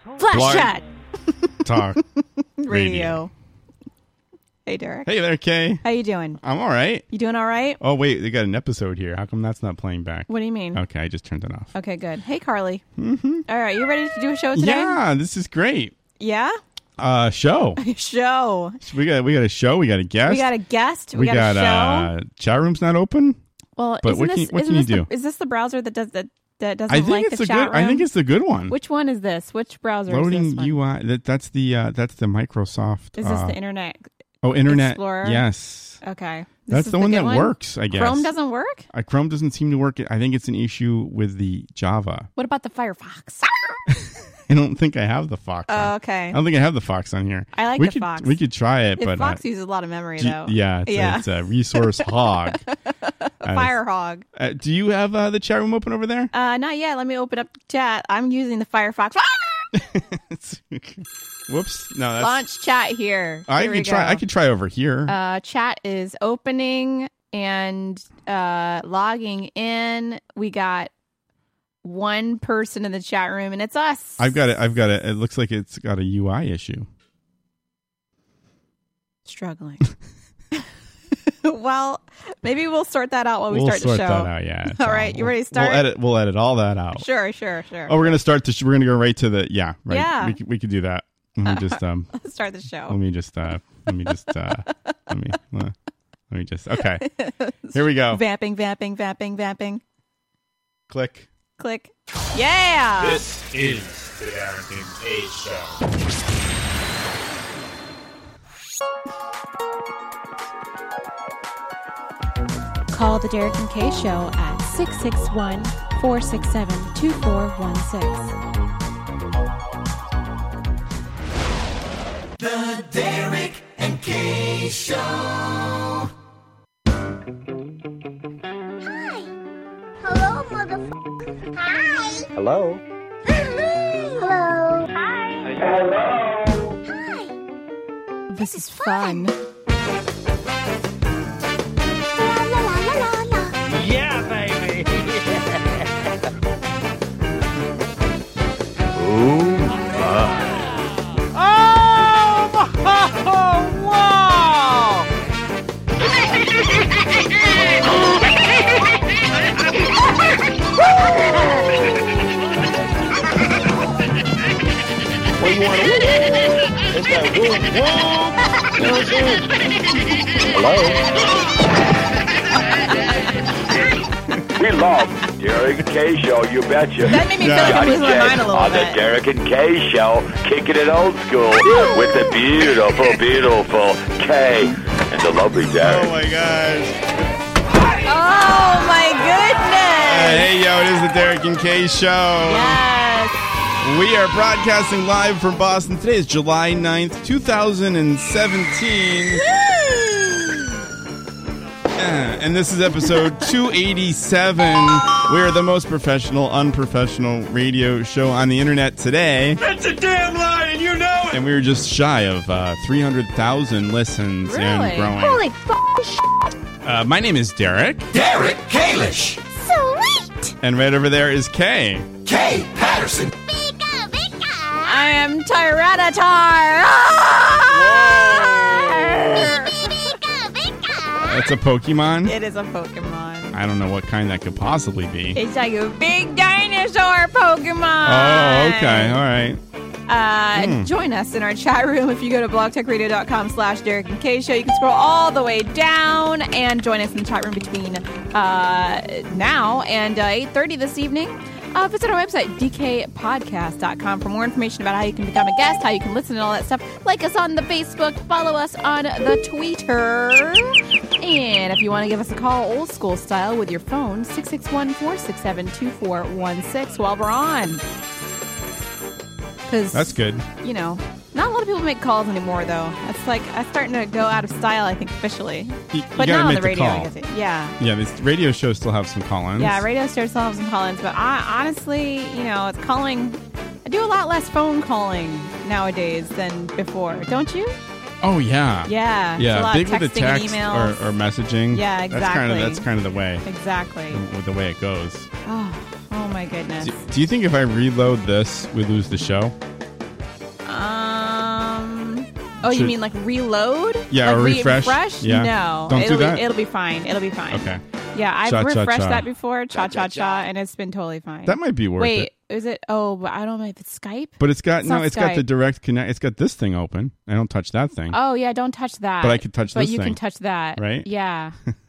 Flash Chat. Talk. Radio. Hey, Derek. Hey there, Kay. How you doing? I'm all right. You doing all right? Oh, wait. They got an episode here. How come that's not playing back? What do you mean? Okay, I just turned it off. Okay, good. Hey, Carly. Mm-hmm. All right, you ready to do a show today? Yeah, this is great. Yeah? Show. Show. We got a show. We got a guest. We got a guest. We got a show. Chat room's not open. Well, but what can you do? Is this the browser that doesn't I think like it's the chat room? I think it's the good one. Which one is this? Which browser Loading is this one? UI. That's the Microsoft. Is this the Internet? Oh, Internet Explorer? Yes. Okay. That's the one that works, I guess. Chrome doesn't work? Chrome doesn't seem to work. I think it's an issue with the Java. What about the Firefox? I don't think I have the Fox on. Oh, okay. I don't think I have the Fox on here. I like the Fox. We could try it, but Fox uses a lot of memory, though. Yeah, it's a resource hog. Fire hog. Do you have the chat room open over there? Not yet. Let me open up the chat. I'm using the Firefox. Whoops! No, that's launch chat here. I could try. I could try over here. Chat is opening and logging in. We got one person in the chat room, and it's us. I've got it. It looks like it's got a UI issue. Struggling. Well, maybe we'll sort that out when we start the show. We'll sort that out, yeah. All right, you ready to start? We'll edit all that out. Sure. Oh, we're gonna start. We're gonna go right to the right. Yeah. We could do that. Let me just let's start the show. Let me just okay. Here we go. Vamping. Click. Yeah. This is the Derek and Kay Show. Call the Derek and Kay Show at 661-467-2416. The Derek and Kay Show. Hi. Hello, motherfucker. Hi. Hello. Hello. Hi. Hello. Hi. This is fun. Yeah, baby. Oh wow! What do you want to do? It's that boom, boom. You know what I'm saying? Hello? We love Derek and Kay Show, you betcha. That made me feel like I'm losing my mind a little on bit. the Derek and Kay Show, kicking it old school with the beautiful Kay and the lovely Derek. Oh my gosh. Oh my goodness. Hey yo, it is the Derek and Kay Show. Yes. We are broadcasting live from Boston. Today is July 9th, 2017. And this is episode 287. We are the most professional, unprofessional radio show on the internet today. That's a damn lie, and you know it! And we were just shy of 300,000 listens Really? and growing. Holy shit. My name is Derek. Derek Kalish. Sweet. And right over there is Kay. Kay Patterson. Bika, bika. I am Tyranitar. Bika, bika. That's a Pokemon? It is a Pokemon. I don't know what kind that could possibly be. It's like a big dinosaur Pokemon. Oh, okay. All right. Join us in our chat room if you go to blogtalkradio.com/Derek and Kay Show. You can scroll all the way down and join us in the chat room between now and 8:30 this evening. Visit our website, dkpodcast.com, for more information about how you can become a guest, how you can listen and all that stuff. Like us on the Facebook, follow us on the Twitter. And if you want to give us a call old school style with your phone, 661-467-2416 while we're on. That's good. You know, not a lot of people make calls anymore, though. It's like I'm starting to go out of style, I think, officially. You But gotta now on make the radio, call. I guess. Yeah. Yeah, this radio shows still have some call-ins. Yeah, radio stars still have some call-ins, but I honestly, you know, it's calling. I do a lot less phone calling nowadays than before. Don't you? Oh, yeah. Yeah. Yeah, It's a lot big of with the texting and text emails. or messaging. Yeah, exactly. That's kind of the way. Exactly. With the way it goes. Oh my goodness. Do you think if I reload this, we lose the show? Oh, you Should- mean like reload? Yeah, like or refresh? refresh? Yeah. No. Don't do it'll that? It'll be fine. It'll be fine. Okay. Yeah, I've Cha, cha, refreshed cha. that before. Cha-cha-cha, and it's been totally fine. That might be worth Wait, it. is it? Oh, but I don't know if it's Skype. But it's got not it's got the Skype. direct connect. It's got this thing open. I don't touch that thing. Oh, yeah, don't touch that. But I could touch But this you thing. can touch that. Right? Yeah.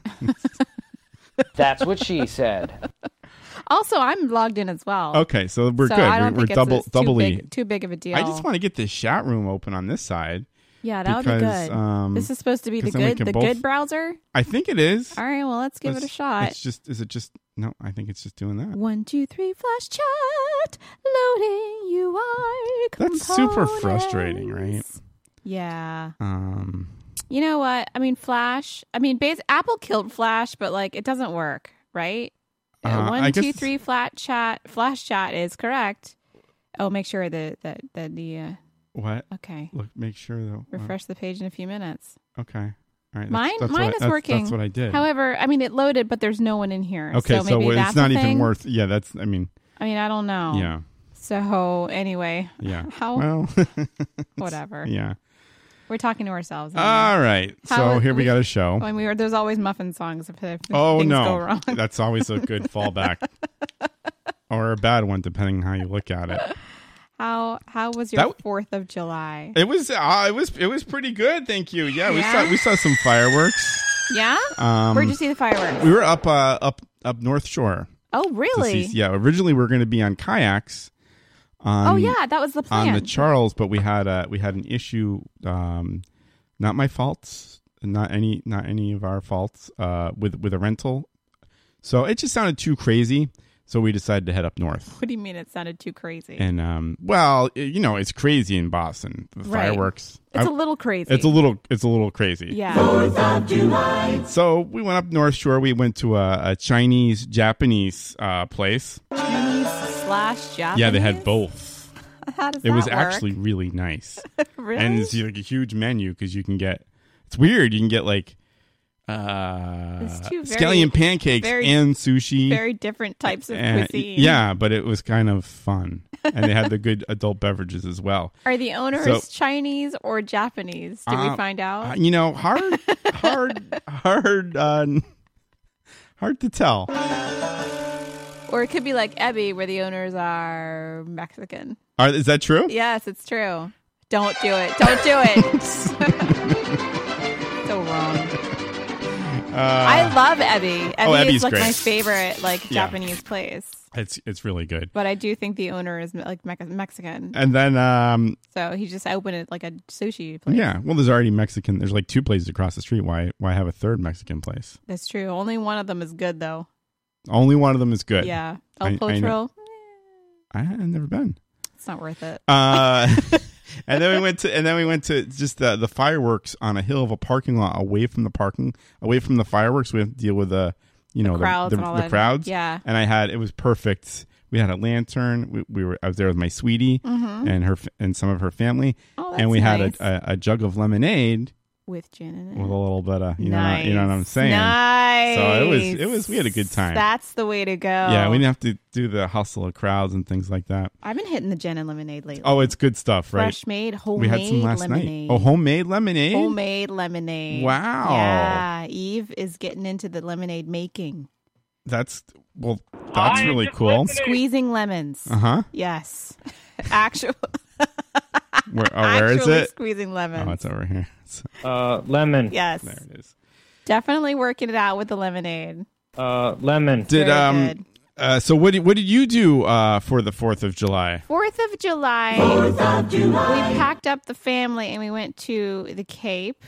That's what she said. Also, I'm logged in as well. Okay, so we're So good. I don't We're think double it's double E. too big of a deal. I just want to get this chat room open on this side. Yeah, that would be because, good. This is supposed to be the 'cause then we good, can the both- good browser. I think it is. All right, well, let's give it a shot. It's just. Is it just? No, I think it's just doing that. 1, 2, 3, flash chat, loading UI. That's super components. frustrating, right? Yeah. Um. You know what? I mean, Flash. I mean, Apple killed Flash, but like it doesn't work, right? I 1, 2, guess- 3, Flash chat is correct. Oh, make sure that the What? okay. Look. Make sure though. Refresh the page in a few minutes. Okay. All right. Mine what is working. That's what I did. However, I mean, it loaded, but there's no one in here. Okay, so maybe that's it's not a even thing. worth. Yeah, that's. I mean. I mean, I don't know. Yeah. So anyway, Yeah. How? Well. Whatever. Yeah. We're talking to ourselves. All right. How So would here we we- got a show. When there's always muffin songs if Oh things no, go wrong. that's always a good fallback, or a bad one depending on how you look at it. How was your That- 4th of July? It was pretty good. Thank you. Yeah, Yeah? we saw some fireworks. Yeah? Where'd you see the fireworks? We were up North Shore. Oh, to really? see- yeah, originally we were going to be on kayaks. Oh, yeah, that was the plan. On the Charles, but we had an issue. Not my fault, not any of our faults. With a rental, so it just sounded too crazy. So we decided to head up north. What do you mean it sounded too crazy? And well, it's crazy in Boston. The Right. fireworks. It's a little crazy. It's a little crazy. Yeah. 4th of July. So we went up North Shore. We went to a Chinese Japanese place. Chinese/Japanese? Yeah, they had both. How does It was that work? actually really nice. Really? And it's like a huge menu because you can get. It's weird. You can get like It's two scallion pancakes very- and sushi. very different types of and, cuisine. yeah, but it was kind of fun, and they had the good adult beverages as well. Are the owners So- Chinese or Japanese? Did we find out? Hard to tell. Or it could be like Ebby, where the owners are Mexican. Is that true? Yes, it's true. Don't do it. Don't do it. So wrong. I love Ebby. Ebby Ebby's is like great. my favorite Yeah. Japanese place. It's really good. But I do think the owner is like Mexican. And then So he just opened it like a sushi place. yeah, well, there's already Mexican. There's like 2 places across the street. Why have a third Mexican place? That's true. Only one of them is good though. Only one of them is good. Yeah. I El know. Potro. I've never been. It's not worth it. And then we went to just the fireworks on a hill of a parking lot away from the fireworks. We have to deal with the crowds and all the that. crowds. Yeah. And it was perfect. We had a lantern. I was there with my sweetie and some of her family, Oh, and we that's had nice. a jug of lemonade With gin in it. with a little bit of Nice. you know what I'm saying. Nice. So we had a good time. That's the way to go. Yeah, we didn't have to do the hustle of crowds and things like that. I've been hitting the gin and lemonade lately. Oh, it's good stuff, right? Fresh made, homemade We had some last lemonade. night. Oh, homemade lemonade? Homemade lemonade. Wow. Yeah. Eve is getting into the lemonade making. That's really cool. Squeezing lemons. Uh-huh. Yes. Actual. Where is Actually it? squeezing lemons. Oh, it's over here. Lemon. Yes. There it is. Definitely working it out with the lemonade. Lemon. Did Very good. so what did you do for the 4th of July? 4th of July. 4th of July. We packed up the family and we went to the Cape.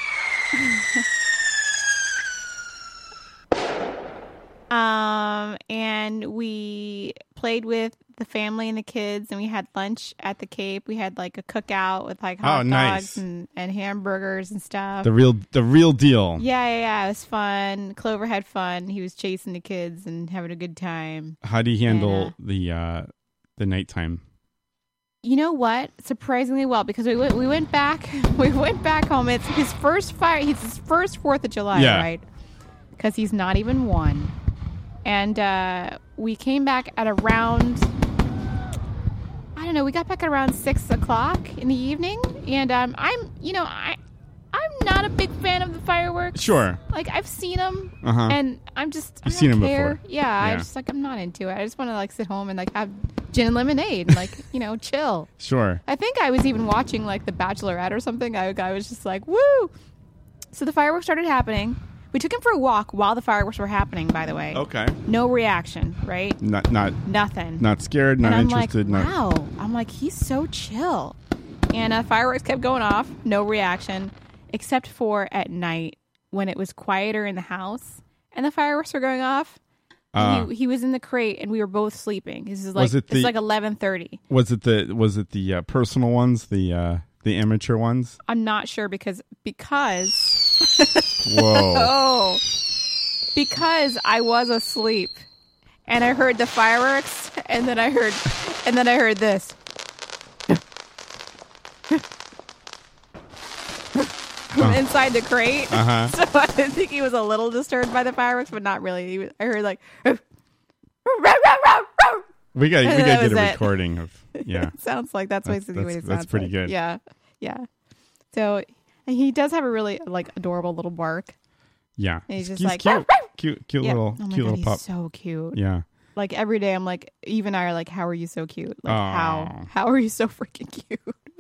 And we played with the family and the kids, and we had lunch at the Cape. We had like a cookout with like hot nice. dogs and hamburgers and stuff. The real deal. Yeah. It was fun. Clover had fun. He was chasing the kids and having a good time. How do you handle the nighttime? You know what? Surprisingly well, because we went back home. It's his first It's his first 4th of July, Yeah. right? Because he's not even 1. And we came back at around, I don't don't know. We got back at around 6 o'clock in the evening, and I'm not a big fan of the fireworks. Sure. Like, I've seen them, Uh-huh. and I'm just, I You've don't seen 'em care. before. Yeah, Yeah. I just, like, I'm not into it. I just want to, like, sit home and, like, have gin and lemonade and, like, chill. Sure. I think I was even watching, like, The Bachelorette or something. I was just like, woo! So the fireworks started happening. We took him for a walk while the fireworks were happening, by the way. Okay. No reaction, right? Not Nothing. not scared, not and I'm interested. like, not... wow. I'm like, he's so chill. And fireworks kept going off. No reaction. Except for at night when it was quieter in the house and the fireworks were going off. He was in the crate and we were both sleeping. This is like it's like 11:30. Was it the personal ones, the amateur ones? I'm not sure because Whoa. because I was asleep and I heard the fireworks and then I heard this. From inside the crate. Uh-huh. So I think he was a little disturbed by the fireworks, but not really. I heard like we got that get was a it. recording of It sounds like that's basically what it sounds that's pretty like. good. Yeah. So he does have a really like adorable little bark. Yeah. And he's just He's like cute. Cute yeah. little Oh my cute God, little pup. he's so cute. Yeah. Like every day I'm like, Eve and I are like, how are you so cute? Like Aw. how are you so freaking cute?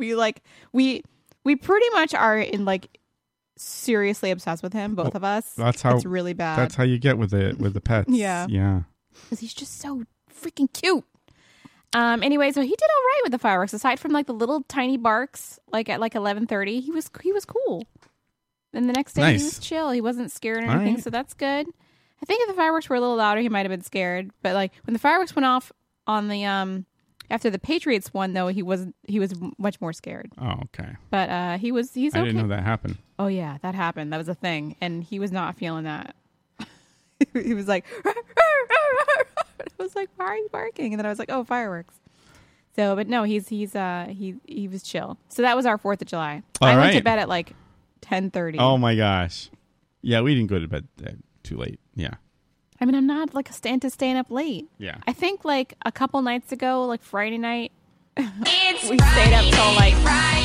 We pretty much are in like seriously obsessed with him, both of us. That's how it's really bad. That's how you get with the pets. Yeah. Yeah. Because he's just so freaking cute. Anyway, so he did all right with the fireworks. Aside from like the little tiny barks, like at like 11:30, he was cool. And the next day Nice. he was chill. He wasn't scared or All anything, right. so that's good. I think if the fireworks were a little louder, he might have been scared. But like when the fireworks went off on the after the Patriots won, though, he was much more scared. Oh, okay. But he's okay. I didn't know that happened. Oh yeah, that happened. That was a thing, and he was not feeling that. He was like, I was like, why are you barking? And then I was like, oh, fireworks. So, but no, he was chill. So that was our 4th of July. I went to right. bed at like 10:30. Oh my gosh. Yeah, we didn't go to bed too late. Yeah. I mean, I'm not like into staying up late. Yeah. I think like a couple nights ago, like Friday night, we stayed up till like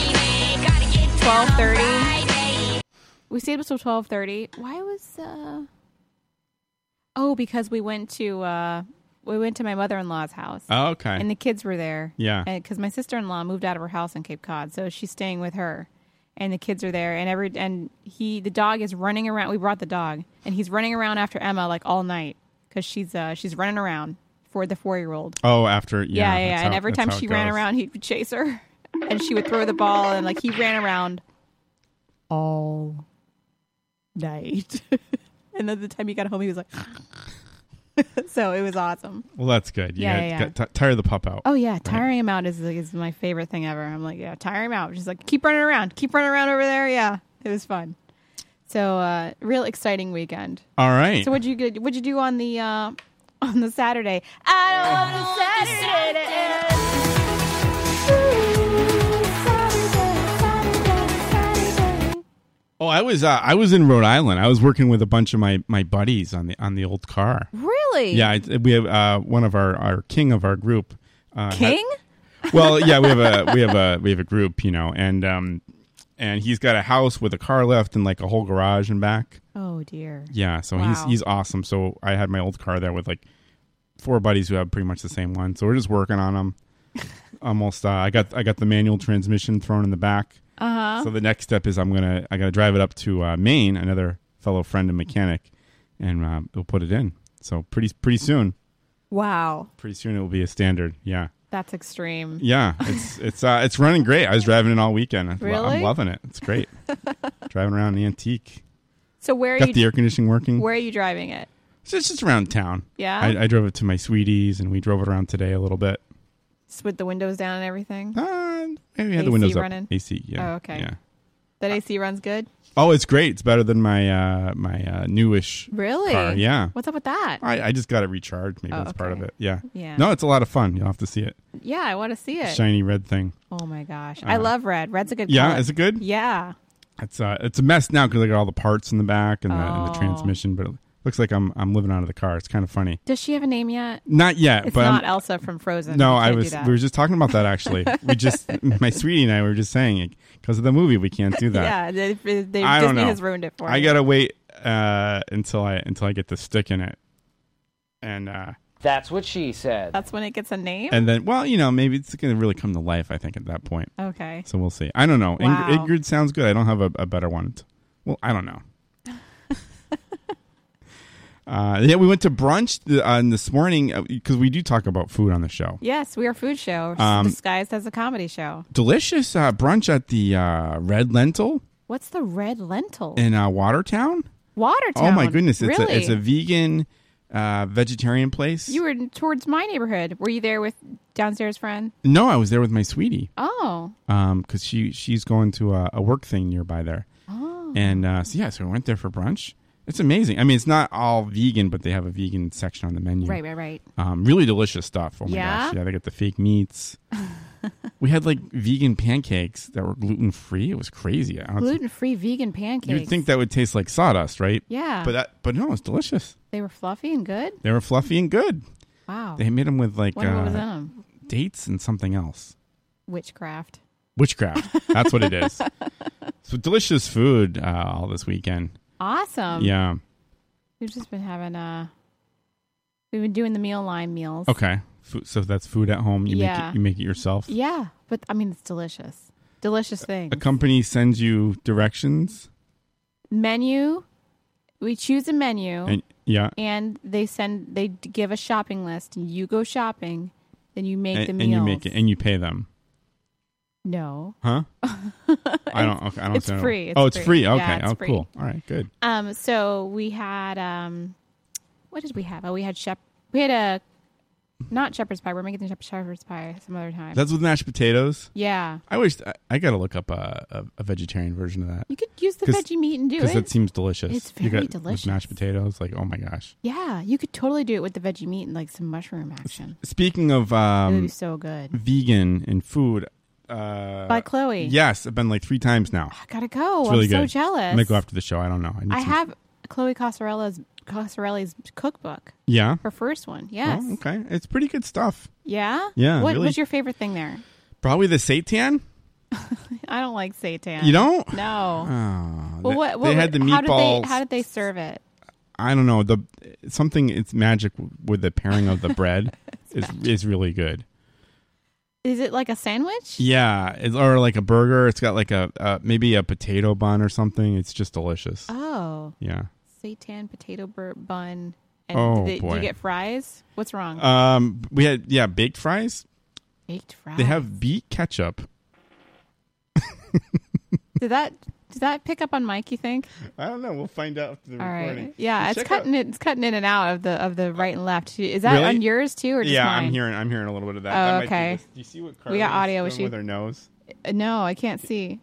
12:30. We stayed up till 12:30. Why was Oh, because we went to my mother-in-law's house. Oh, okay. And the kids were there. Yeah. Because my sister-in-law moved out of her house in Cape Cod, so she's staying with her. And the kids are there, and the dog is running around. We brought the dog, and he's running around after Emma like all night because she's running around for the 4-year-old. Oh, after Yeah. that's And how- every that's time how she it ran goes. around, he would chase her, and she would throw the ball, and like he ran around all night. And then the time he got home, he was like, so it was awesome. Well, that's good. You Yeah. got tire the pup out. Oh yeah, tiring him out is my favorite thing ever. I'm like, yeah, tire him out. Just like keep running around over there. Yeah, it was fun. So real exciting weekend. All right. So what'd you do on the Saturday? I don't want the Saturday to end. Oh, I was in Rhode Island. I was working with a bunch of my buddies on the old car. Really? Yeah, we have one of our king of our group. King? Well, yeah, we have a group, and he's got a house with a car lift and like a whole garage and back. Oh dear. Yeah, so Wow. he's awesome. So I had my old car there with like 4 buddies who have pretty much the same one. So we're just working on them. Almost, I got the manual transmission thrown in the back. So the next step is I gotta drive it up to Maine, another fellow friend and mechanic, and we'll put it in. So pretty soon. Wow. Pretty soon it will be a standard. Yeah. That's extreme. Yeah, it's running great. I was driving it all weekend. Really? I'm loving it. It's great. Driving around the antique. So where are Got you? the air conditioning working. Where are you driving it? It's just around town. Yeah? I drove it to my sweeties, and we drove it around today a little bit. Just with the windows down and everything. Maybe we had the AC windows running? up. AC, yeah. Oh, okay. Yeah. That AC runs good. Oh, it's great. It's better than my my newish Really? car. Yeah. What's up with that? I just got it recharged. Maybe Oh, that's part of okay. it. Yeah. Yeah. No, it's a lot of fun. You'll have to see it. Yeah, I want to see it. Shiny red thing. Oh my gosh, I love red. Red's a good Yeah, color. is it good? Yeah. It's a mess now because I got all the parts in the back and the Oh. transmission, but Looks like I'm living out of the car. It's kind of funny. Does she have a name yet? Not yet, It's but not Elsa from Frozen. no, You can't I do was. that. We were just talking about that actually. My sweetie and I were just saying because of the movie we can't do that. Yeah, Disney I don't know. has ruined it for I me. gotta wait until I get the stick in it, and That's what she said. That's when it gets a name? and then maybe it's gonna really come to life. I think at that point. Okay. So we'll see. I don't know. Wow. Ingrid sounds good. I don't have a better one. Well, I don't know. We went to brunch this morning because we do talk about food on the show. Yes, we are a food show disguised as a comedy show. Delicious brunch at the Red Lentil What's the Red Lentil? in Watertown. Watertown. Oh my goodness! Really? It's a vegan, vegetarian place. You were towards my neighborhood. Were you there with downstairs friend? No, I was there with my sweetie. Oh. Because she's going to a work thing nearby there. Oh. And so we went there for brunch. It's amazing. I mean, it's not all vegan, but they have a vegan section on the menu. Right. Really delicious stuff. Oh my Yeah? gosh! Yeah, they got the fake meats. We had like vegan pancakes that were gluten free. It was crazy. Gluten-free vegan pancakes. You'd think that would taste like sawdust, right? Yeah. But no, it's delicious. They were fluffy and good? They were fluffy and good. Wow. They made them with like Wonder what was in them. dates and something else. Witchcraft. Witchcraft. That's what it is. So delicious food all this weekend. Awesome. Yeah. We've just been having we've been doing the meal line meals. Okay. So that's food at home. You Yeah. make it yourself. Yeah, but I mean it's delicious. Delicious thing. A company sends you directions. Menu. We choose a menu. And yeah. And they give a shopping list and you go shopping, then you make the meals. And you make it and you pay them. No. Huh? I don't It's know. free. It's free. Okay. Yeah, it's free. Cool. All right, good. So we had what did we have? Oh, we had a not shepherd's pie. We're making the shepherd's pie some other time. That's with mashed potatoes. Yeah. I wish I got to look up a vegetarian version of that. You could use the veggie meat and do it. Because it seems delicious. It's very with delicious. mashed potatoes, like, oh my gosh. Yeah, you could totally do it with the veggie meat and like some mushroom action. Speaking of It would be so good. vegan and food. By Chloe. Yes, I've been like 3 times now. I gotta go. It's really I'm so good. jealous. I might go after the show. I don't know. I have Chloe Cosarelli's cookbook. Yeah. Her first one. Yes. Oh, okay. It's pretty good stuff. Yeah? Yeah, What really. was your favorite thing there? Probably the seitan. I don't like seitan. You don't? No. Oh, Well, what they had the meatballs. How did they serve it? I don't know. It's magic with the pairing of the bread is really good. Is it like a sandwich? Yeah, or like a burger. It's got like maybe a potato bun or something. It's just delicious. Oh. Yeah. Seitan potato bun. And Oh, did boy. you get fries? What's wrong? We had baked fries. Baked fries. They have beet ketchup. Did that pick up on Mike, you think? I don't know. We'll find out after the All recording. right. Yeah, it's Check cutting in and out of the right and left. Is that Really? on yours too, or just Yeah, mine? I'm hearing a little bit of that. Oh, That might be okay. this. Do you see what We got Carly's audio. doing Was she- with her nose? No, I can't see.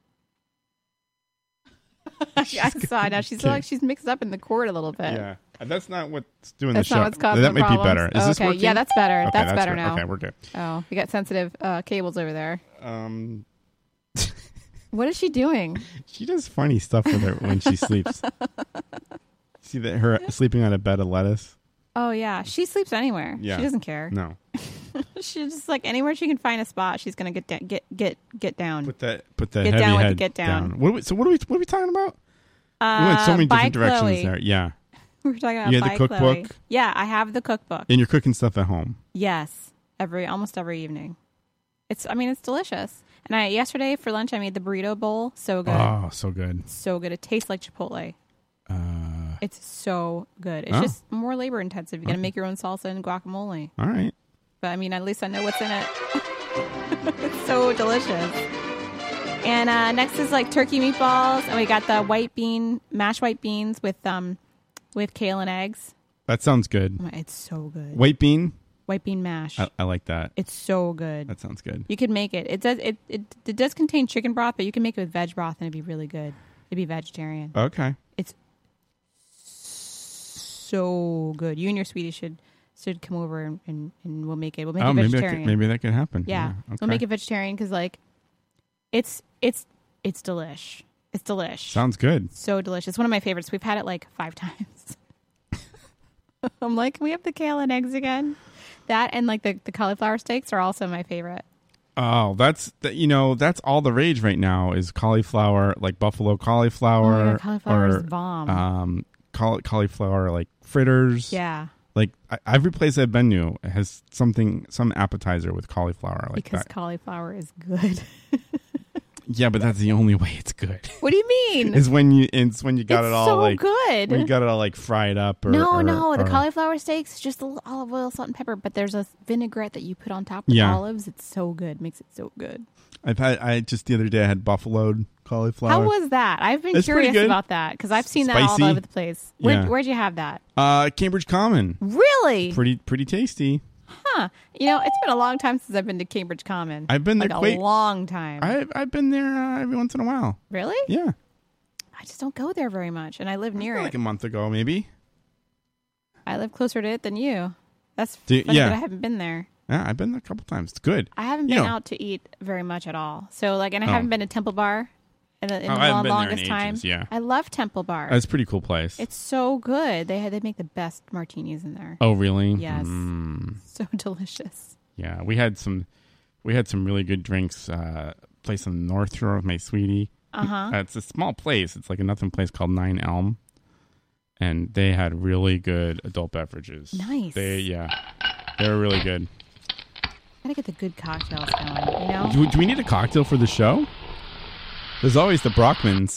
I saw. Now she's Okay. like she's mixed up in the cord a little bit. Yeah, that's not what's doing That's the show. not what's causing that the might problems. be better. Is Oh, this okay. working? Yeah, that's better. Okay, That's better good. now. Okay, we're good. Oh, we got sensitive cables over there. Um, What is she doing? she does funny stuff with her when she sleeps. See that her sleeping on a bed of lettuce? Oh yeah, she sleeps anywhere. Yeah. She doesn't care. No. She's just like anywhere she can find a spot, she's gonna get down. Put that Get heavy down with the head get down. What are we talking about? We went so many by different directions Chloe. there. Yeah. We were talking about You had by the cookbook? Chloe. Yeah, I have the cookbook. And you're cooking stuff at home. Yes, almost every evening. It's delicious. And yesterday for lunch I made the burrito bowl. So good. Oh, so good. So good. It tastes like Chipotle. It's so good. It's Oh. just more labor intensive. You got to make your own salsa and guacamole. All right. But I mean, at least I know what's in it. It's so delicious. And next is like turkey meatballs, and we got the mashed white beans with kale and eggs. That sounds good. It's so good. White bean? White bean mash. I like that. It's so good. That sounds good. You could make it. It does contain chicken broth, but you can make it with veg broth, and it'd be really good. It'd be vegetarian. Okay. It's so good. You and your sweetie should come over and we'll make it. We'll make it vegetarian. Maybe that could happen. Yeah. Okay. We'll make it vegetarian because like it's delish. It's delish. Sounds good. So delicious. One of my favorites. We've had it like 5 times. I'm like, can we have the kale and eggs again? That and like the cauliflower steaks are also my favorite. Oh, that's all the rage right now is cauliflower, like buffalo cauliflower. Oh my God, cauliflower is or bomb. Cauliflower like fritters. Yeah. Like every place I've been to has some appetizer with cauliflower like Because that. cauliflower is good. Yeah, but that's the only way it's good. What do you mean? Is when you got It's it all so like good. when you got it all like fried up. Or, No, the or- cauliflower steaks, just a little olive oil, salt, and pepper. But there's a vinaigrette that you put on top of Yeah. olives. It's so good. Makes it so good. I just the other day I had buffaloed cauliflower. How was that? I've been It's pretty curious good. about that because I've seen that all Spicy. over the place. Yeah. Where'd you have that? Cambridge Common? Really? Pretty tasty. Huh. You know, it's been a long time since I've been to Cambridge Common. I've been there like a long time. I've been there every once in a while. Really? Yeah, I just don't go there very much, and I live near like it. a month ago maybe. I live closer to it than you. That's Do- funny yeah. that I haven't been there. Yeah, I've been there a couple times. It's good. I haven't You been know- out to eat very much at all. So, like, and I Oh. haven't been to Temple Bar in the I haven't been there in longest time. ages, yeah. I love Temple Bar. It's a pretty cool place. It's so good. They make the best martinis in there. Oh, really? Yes. Mm. So delicious. Yeah, we had some really good drinks. Place on the North Shore with my sweetie. Uh-huh. It's a small place. It's like a nothing place called Nine Elm, and they had really good adult beverages. Nice. They were really good. Gotta get the good cocktails going, you know? Do we need a cocktail for the show? There's always the Brockmans.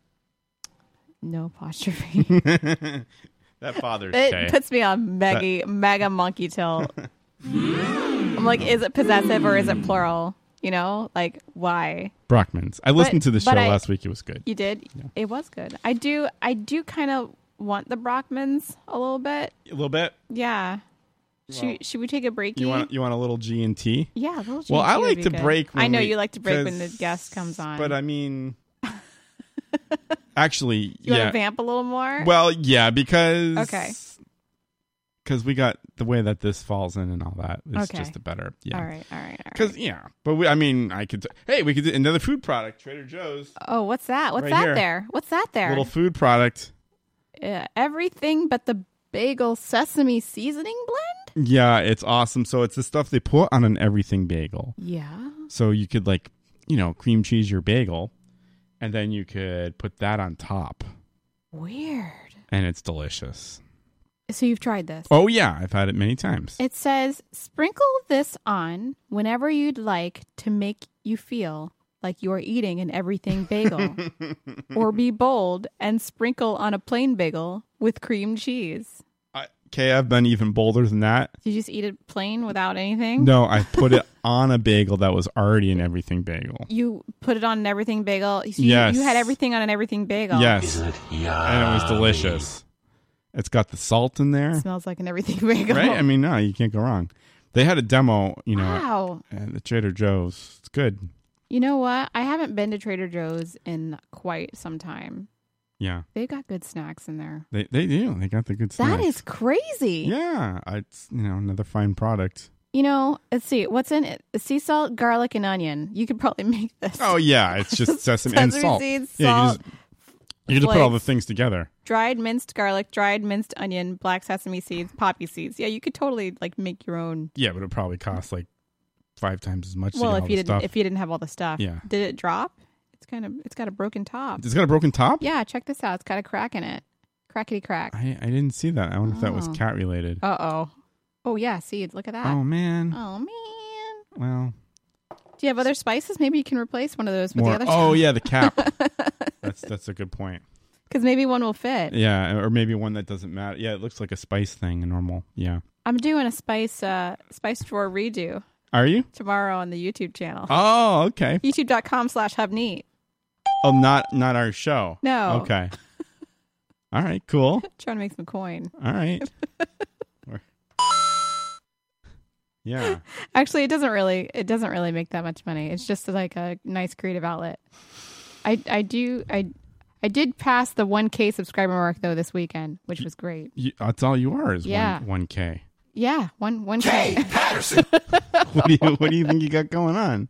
No apostrophe. That Father's Day. It puts me on mega monkey tilt. I'm like, is it possessive or is it plural? You know, like why? Brockmans. I listened to the show but last week. It was good. You did? Yeah. It was good. I do kind of want the Brockmans a little bit. A little bit. Yeah. Well, should we take a break? You want a little G&T? Yeah, a little Well, I G&T would like be to good. break. I know you like to break when the 'cause- guest comes on. But I mean, actually, you yeah. want to vamp a little more? Well, yeah, because Okay. Because we got the way that this falls in and all that is Okay. just a better. Yeah. All right. Because but we could. Hey, we could do another food product. Trader Joe's. Oh, what's that? What's Right that here. there? What's that there? Little food product. Everything but the bagel sesame seasoning blend? Yeah, it's awesome. So it's the stuff they put on an everything bagel. Yeah. So you could cream cheese your bagel, and then you could put that on top, Weird. and it's delicious. So you've tried this? Oh yeah, I've had it many times. It says, sprinkle this on whenever you'd like to make you feel like you are eating an everything bagel. Or be bold and sprinkle on a plain bagel with cream cheese. Okay, I've been even bolder than that. Did you just eat it plain without anything? No, I put it on a bagel that was already an everything bagel. You put it on an everything bagel? So Yes. You had everything on an everything bagel? Yes. And it was delicious. It's got the salt in there. It smells like an everything bagel. Right? I mean, no, you can't go wrong. They had a demo, Wow. at the Trader Joe's. It's good. You know what? I haven't been to Trader Joe's in quite some time. Yeah. They've got good snacks in there. They do. They got the good snacks. That is crazy. Yeah. It's, another fine product. Let's see. What's in it? Sea salt, garlic, and onion. You could probably make this. Oh, yeah. It's just sesame and salt. Seeds, Yeah, salt, you just put all the flakes. things together. dried minced garlic, dried minced onion, black sesame seeds, poppy seeds. Yeah, you could totally make your own. Yeah, but it probably costs 5 times as much to Well, get if all you the didn't stuff. if you didn't have all the stuff. Yeah. Did it drop? It's got a broken top. It's got a broken top? Yeah, check this out. It's got a crack in it. Crackety crack. I didn't see that. I wonder if that was Oh. cat related. Uh-oh. Oh, yeah, see, look at that. Oh, man. Oh, man. Well, Do you have other spices? Maybe you can replace one of those with more. the other Oh, yeah, the cap. That's a good point. Because maybe one will fit. Yeah, or maybe one that doesn't matter. Yeah, it looks like a spice thing, a normal. Yeah. I'm doing a spice drawer redo Are you? tomorrow on the YouTube channel. Oh, okay. YouTube.com/HubNeat. Oh, not our show. No. Okay. All right, cool. Trying to make some coin. All right. Yeah. Actually, it doesn't really make that much money. It's just like a nice creative outlet. I did pass the 1K subscriber mark though this weekend, which was great. That's all you are is Yeah. 1K. Yeah, 1K. What do you think you got going on?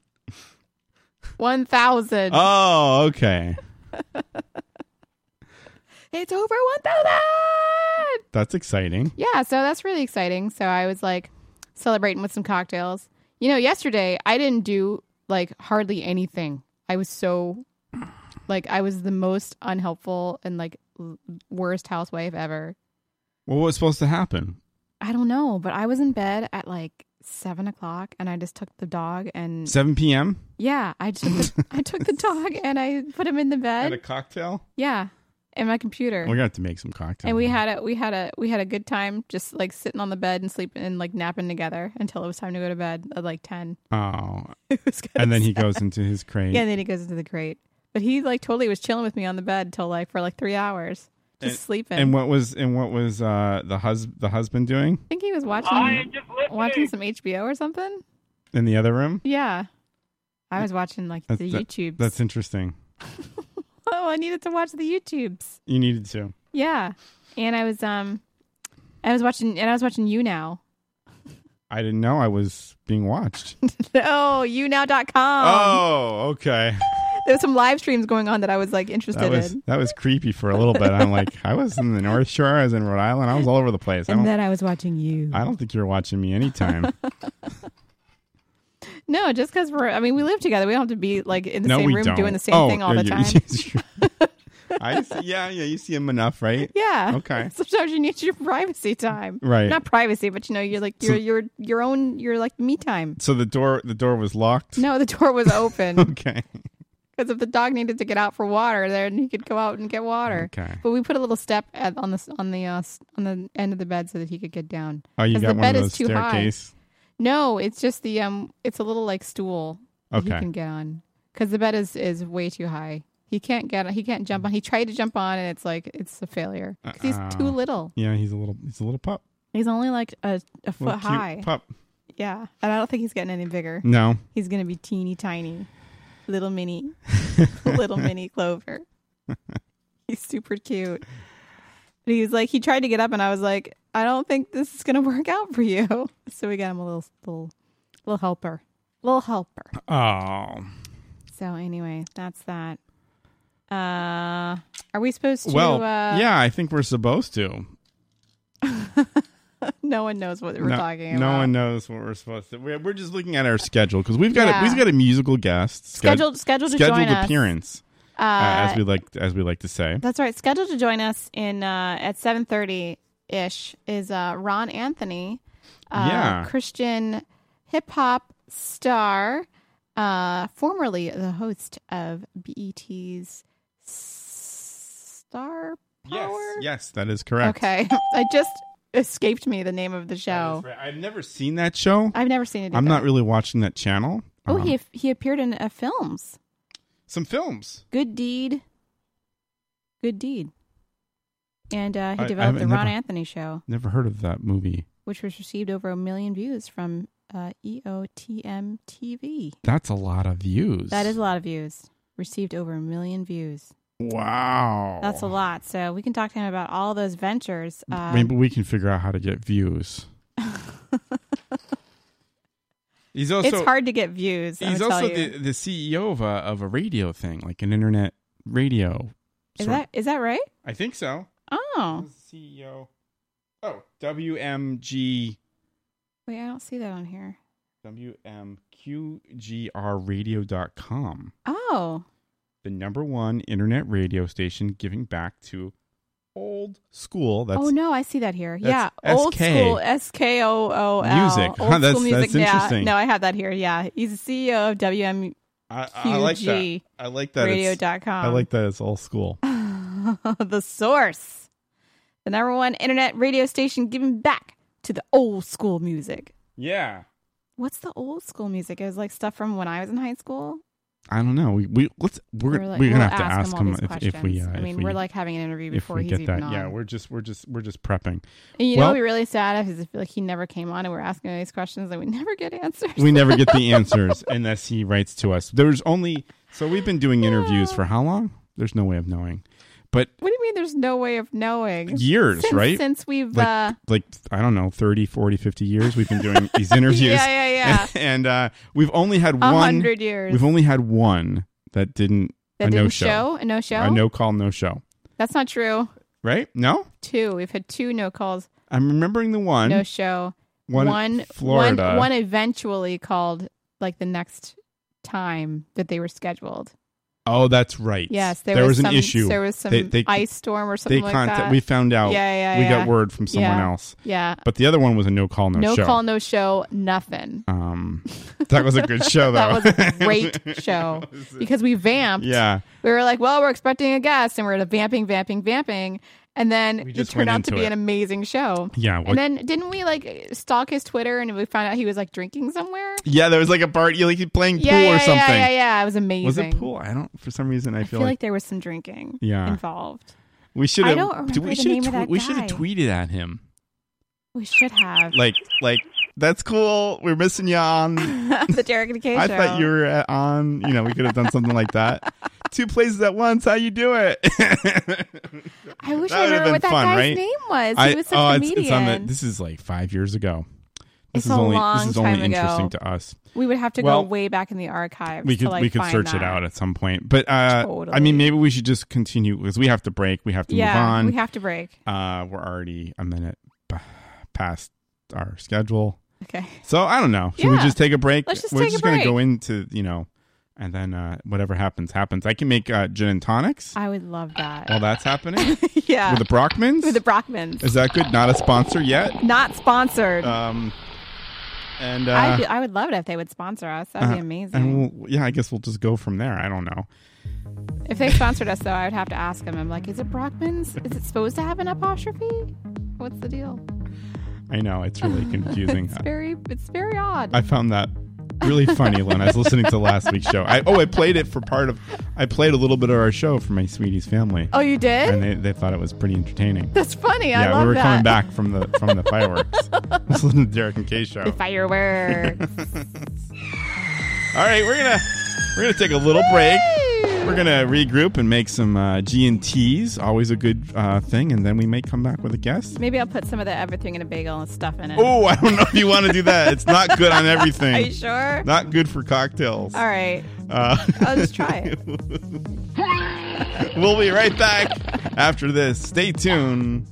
1,000. Oh, okay. It's over 1,000. good. That's exciting. Yeah, so that's really exciting. So I was like celebrating with some cocktails. You know, yesterday I didn't do like hardly anything. I was so like I was the most unhelpful and like worst housewife ever. Well, what was supposed to happen? I don't know, but I was in bed at like 7:00 and I just took the dog and 7 p.m. yeah, I took the dog and I put him in the bed. Had a cocktail. Yeah, and my computer. We're gonna have to make some cocktails. And we had a good time just like sitting on the bed and sleeping and like napping together until it was time to go to bed at like 10. Oh, It was good. and then he goes into his crate. Yeah, and then he goes into the crate. But he like totally was chilling with me on the bed till like for like 3 hours, just sleeping. And what was the husband doing I think he was watching some HBO or something. in the other room? Yeah, I was watching like the YouTubes. That's interesting. Oh, I needed to watch the YouTubes. You needed to. Yeah, and I was watching You Now. I didn't know I was being watched. Oh, younow.com. Oh, okay. There was some live streams going on that I was like interested in. That was creepy for a little bit. I'm like, I was in the North Shore. I was in Rhode Island. I was all over the place. And then I was watching you. I don't think you were watching me anytime. No, just because we live together. We don't have to be like in the same room doing the same thing all the time. I see, yeah, you see him enough, right? Yeah. Okay. Sometimes you need your privacy time. Right. Not privacy, but you know, you're like your own like me time. So the door was locked? No, the door was open. Okay. Because if the dog needed to get out for water, then he could go out and get water. Okay. But we put a little step on the end of the bed so that he could get down. Oh, you got the one bed of those is too staircase? high. No, it's just the it's a little like stool that he can get on because the bed is way too high. He can't jump on. He tried to jump on and it's a failure because he's too little. Yeah, he's a little pup. He's only like a foot high. Pup. Yeah, and I don't think he's getting any bigger. No, he's gonna be teeny tiny, little mini Clover. He's super cute. But he tried to get up, and I was like, I don't think this is gonna work out for you. So we got him a little helper. Oh. So anyway, that's that. Are we supposed to? Well, yeah, I think we're supposed to. No one knows what we're talking about. No one knows what we're supposed to. We're just looking at our schedule because we've got a musical guest scheduled to join us. Appearance, as we like to say. That's right. Scheduled to join us in at 7:30 ish is Ron Anthony, Christian hip hop star, formerly the host of BET's Star Power. Yes, that is correct. Okay, I just escaped me the name of the show. Right. I've never seen that show. I've never seen it either. I'm not really watching that channel. Oh, he appeared in films. Some films. Good Deed. And he developed the Ron Anthony Show. Never heard of that movie. Which was received over 1 million views from EOTM TV. That's a lot of views. That is a lot of views. Received over 1 million views. Wow. That's a lot. So we can talk to him about all those ventures. Maybe we can figure out how to get views. It's hard to get views. He's also the CEO of a radio thing, like an internet radio. Is that right? I think so. Oh. CEO. Oh, WMG. Wait, I don't see that on here. WMQGRradio.com. Oh. The #1 internet radio station giving back to old school. Oh no, I see that here. Yeah, old school. SKOOL music. Old school music. That's interesting. Yeah, no, I have that here. Yeah, he's the CEO of WMQG. I like that. I like that. Radio.com. I like that it's old school. The source, the #1 internet radio station giving back to the old school music. Yeah. What's the old school music? It was like stuff from when I was in high school. I don't know. We're gonna have to ask him if we. We're like having an interview before he's even on. Yeah, we're just prepping. And you know, what'd be really sad if like he never came on and we're asking all these questions and we never get answers. We never get the answers unless he writes to us. So we've been doing interviews for how long? There's no way of knowing. But what do you mean there's no way of knowing? Years, right? Since we've... I don't know, 30, 40, 50 years we've been doing these interviews. Yeah. And we've only had 100 years. We've only had one that didn't... That didn't show? A no-show? A no-call, no-show. That's not true. right? No? 2. We've had 2 no calls, I'm remembering the one. no show. One Florida. One eventually called like the next time that they were scheduled. Oh, that's right. Yes, there was an issue. There was some ice storm or something like that. We found out. Yeah, we got word from someone else. Yeah. But the other one was a no call, no show. No call, no show, nothing. That was a good show, though. That was a great show because we vamped. Yeah. We were like, well, we're expecting a guest, and we're vamping. And then it turned out to be an amazing show. Yeah. And then didn't we like stalk his Twitter and we found out he was like drinking somewhere? Yeah, there was like a party, like playing pool or something. Yeah. It was amazing. Was it pool? I don't. For some reason, I feel like there was some drinking involved. We should have. I don't remember the name of that We guy. should have tweeted at him. We should have. Like that's cool. We're missing you on the Derek and Kay show. I thought you were on. We could have done something like that. 2 places at once. How you do it? I wish I remember what that guy's name was. He was a comedian. This is like 5 years ago. This is only interesting to us. We would have to go way back in the archives. We could search it out at some point. But totally. I mean, maybe we should just continue because we have to break. We have to move on. We have to break. We're already a minute past our schedule. Okay. So I don't know. Should we just take a break? Let's just We're take just a break. going to go into and then whatever happens. I can make gin and tonics. I would love that. While that's happening. Yeah. With the Brockmans. Is that good? Not a sponsor yet. Not sponsored. And I would love it if they would sponsor us. That'd be amazing. And I guess we'll just go from there. I don't know. If they sponsored us, though, I would have to ask them. I'm like, is it Brockman's? Is it supposed to have an apostrophe? What's the deal? I know it's really confusing. It's very odd. I found that really funny when I was listening to last week's show. I played it for I played a little bit of our show for my sweetie's family. Oh, you did? And they thought it was pretty entertaining. That's funny. Yeah, I love that. we were coming back from the fireworks. Let's listen to Derek and Kay show. The fireworks. All right, we're gonna take a little break. We're gonna regroup and make some G&Ts. Always a good thing. And then we may come back with a guest. Maybe I'll put some of the everything in a bagel and stuff in it. Oh, I don't know if you want to do that. It's not good on everything. Are you sure? Not good for cocktails. All right. I'll just try it. We'll be right back after this. Stay tuned.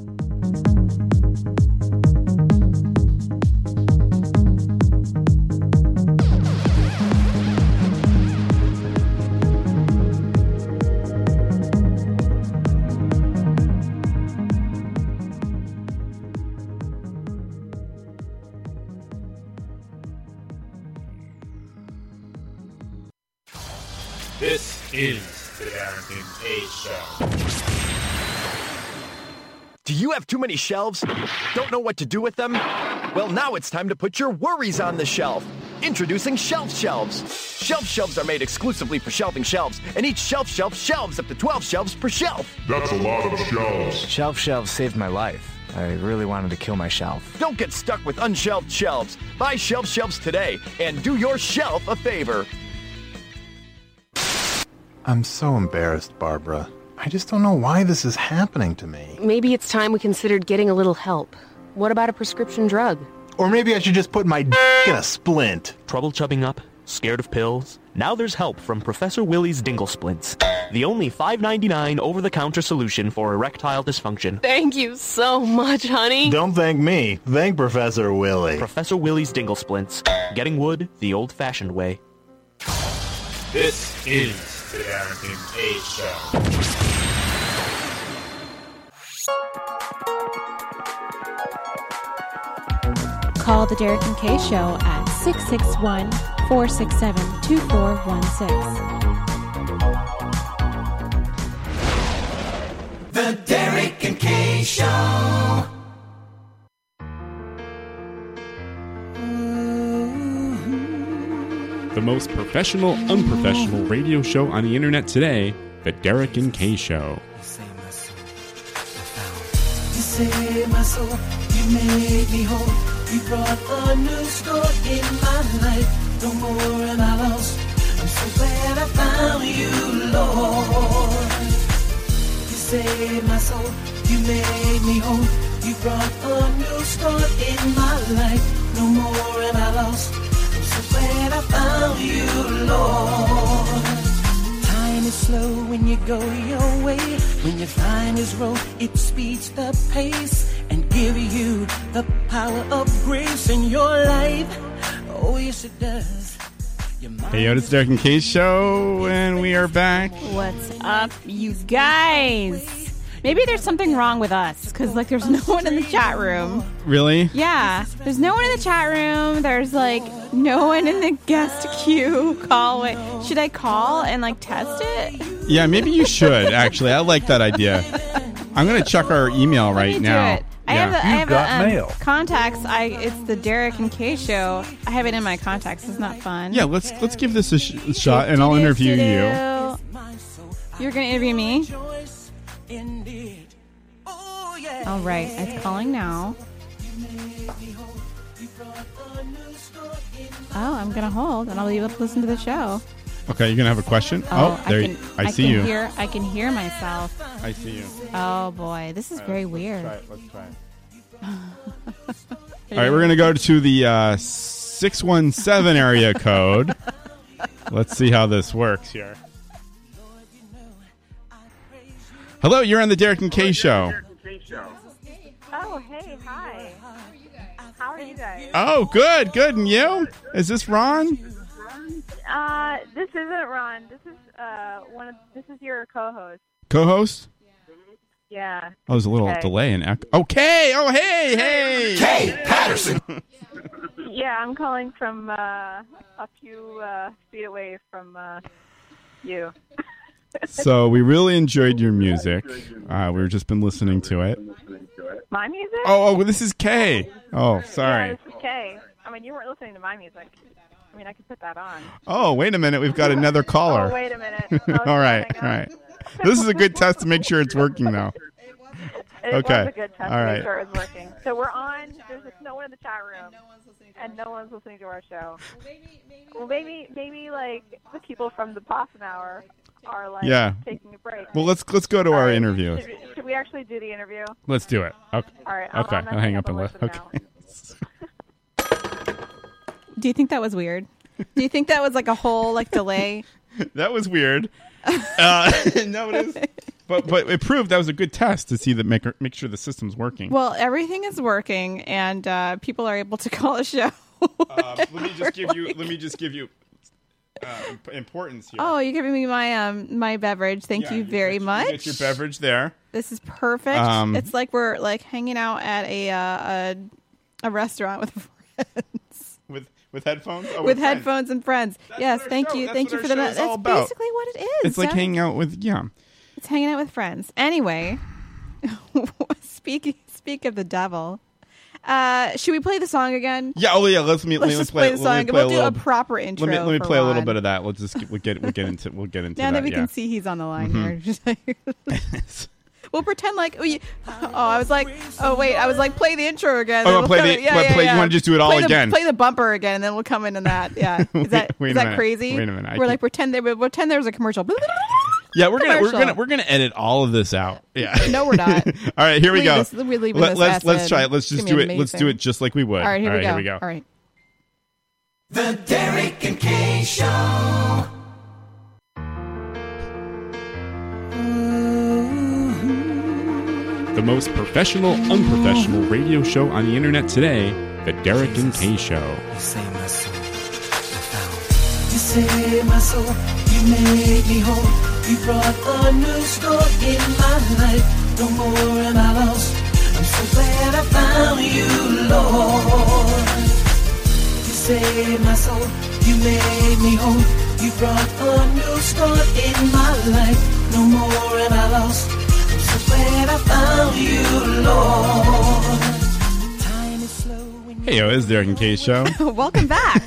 This is the Derek and Kay Show. Do you have too many shelves? Don't know what to do with them? Well, now it's time to put your worries on the shelf. Introducing Shelf Shelves. Shelf Shelves are made exclusively for shelving shelves, and each shelf shelves up to 12 shelves per shelf. That's a lot of shelves. Shelf Shelves saved my life. I really wanted to kill my shelf. Don't get stuck with unshelved shelves. Buy Shelf Shelves today and do your shelf a favor. I'm so embarrassed, Barbara. I just don't know why this is happening to me. Maybe it's time we considered getting a little help. What about a prescription drug? Or maybe I should just put my in a splint. Trouble chubbing up? Scared of pills? Now there's help from Professor Willie's Dingle Splints, the only $5.99 over-the-counter solution for erectile dysfunction. Thank you so much, honey. Don't thank me. Thank Professor Willie. Professor Willie's Dingle Splints. Getting wood the old-fashioned way. This is the Derek and Kay Show. Call the Derek and Kay Show at 661-467-2416. The Derek and Kay Show. The most professional, unprofessional radio show on the internet today, The Derek and Kay Show. You saved my soul, you made me whole. You brought a new start in my life. No more am I lost. I'm so glad I found you, Lord. You saved my soul, you made me whole. You brought a new start in my life. No more am I lost. I'm so glad I found you, Lord. Time is slow when you go your way. When your time is wrong, it speeds the pace and give you the power of grace in your life. Oh, yes, it does. Hey, yo, it's Derek and Kay Show, and we are back. What's up, you guys? Maybe there's something wrong with us, because, like, there's no one in the chat room. Really? Yeah. There's no one in the chat room. There's, like, no one in the guest queue. Should I call and, like, test it? Yeah, maybe you should, actually. I like that idea. I'm going to check our email right now. Do it. I have contacts. It's the Derek and Kay Show. I have it in my contacts. It's not fun. Yeah, let's give this a shot, and I'll interview you. You're going to interview me? All right, it's calling now. Oh, I'm going to hold, and I'll be able to listen to the show. Okay, you're going to have a question? I see you. I can hear myself. I see you. Oh, boy. This is very weird. Let's try it. All right, we're going to go to the 617 area code. Let's see how this works here. Hello, you're on the Derek and Kay Show. Oh, hey, hi. How are you guys? Oh, good. And you? Is this Ron? This isn't Ron. This is this is your co-host. Co-host? Yeah. Oh, there's a little delay in echo. Okay. Oh, hey. Kay Patterson. Yeah, I'm calling from a few feet away from you. So we really enjoyed your music. We've just been listening to it. My music? Oh, this is Kay. Oh, sorry. Yeah, this is Kay. I mean, you weren't listening to my music. I mean, I could put that on. Oh, wait a minute. We've got another caller. Oh, wait a minute. All right. This is a good test to make sure it's working now. It was a good test to make sure it was working. So we're on. There's no one in the chat room. And no one's listening to our show. Well, maybe like the people from the Possum Hour are like taking a break. Well, let's go to our interview. Should we actually do the interview? Let's do it. Okay. All right. I'll hang up and listen. Okay. Do you think that was weird? Do you think that was like a whole like delay? That was weird. No, it is. But it proved that was a good test to see that make sure the system's working. Well, everything is working, and people are able to call a show. Let me just give you importance here. Oh, you're giving me my beverage. Thank you very much. You get your beverage there. This is perfect. It's like we're like hanging out at a restaurant with friends. With headphones? Oh, with headphones and friends. Yes, thank you. Thank you for the. That's basically what it is. It's like hanging out with It's hanging out with friends. Anyway, speak of the devil. Should we play the song again? Yeah. Oh, yeah. Let's play the song. We'll do a proper intro. Let me play a little bit of that. We'll get into that. Now that we can see he's on the line here. We'll pretend like. I was like, play the intro again. Oh, play. You want to just do it all again? Play the bumper again, and then we'll come into that. Yeah. Is that crazy? Wait a minute. We're like pretend there's a commercial. Yeah, we're gonna edit all of this out. Yeah. No, we're not. All right, here we go. Let's try it. Let's just do it. Amazing. Let's do it just like we would. All right, here we go. All right. The Derek and Kay Show. The most professional, unprofessional radio show on the internet today, The Derek and Kay Show. You save my soul. You save my soul. You made me whole. You brought a new start in my life. No more am I lost. I'm so glad I found you, Lord. You saved my soul. You made me whole. You brought a new start in my life. No more am I lost. I'm so glad I found you, Lord. Time is slow. Hey, yo, it's Derek and Kay Show. Welcome back.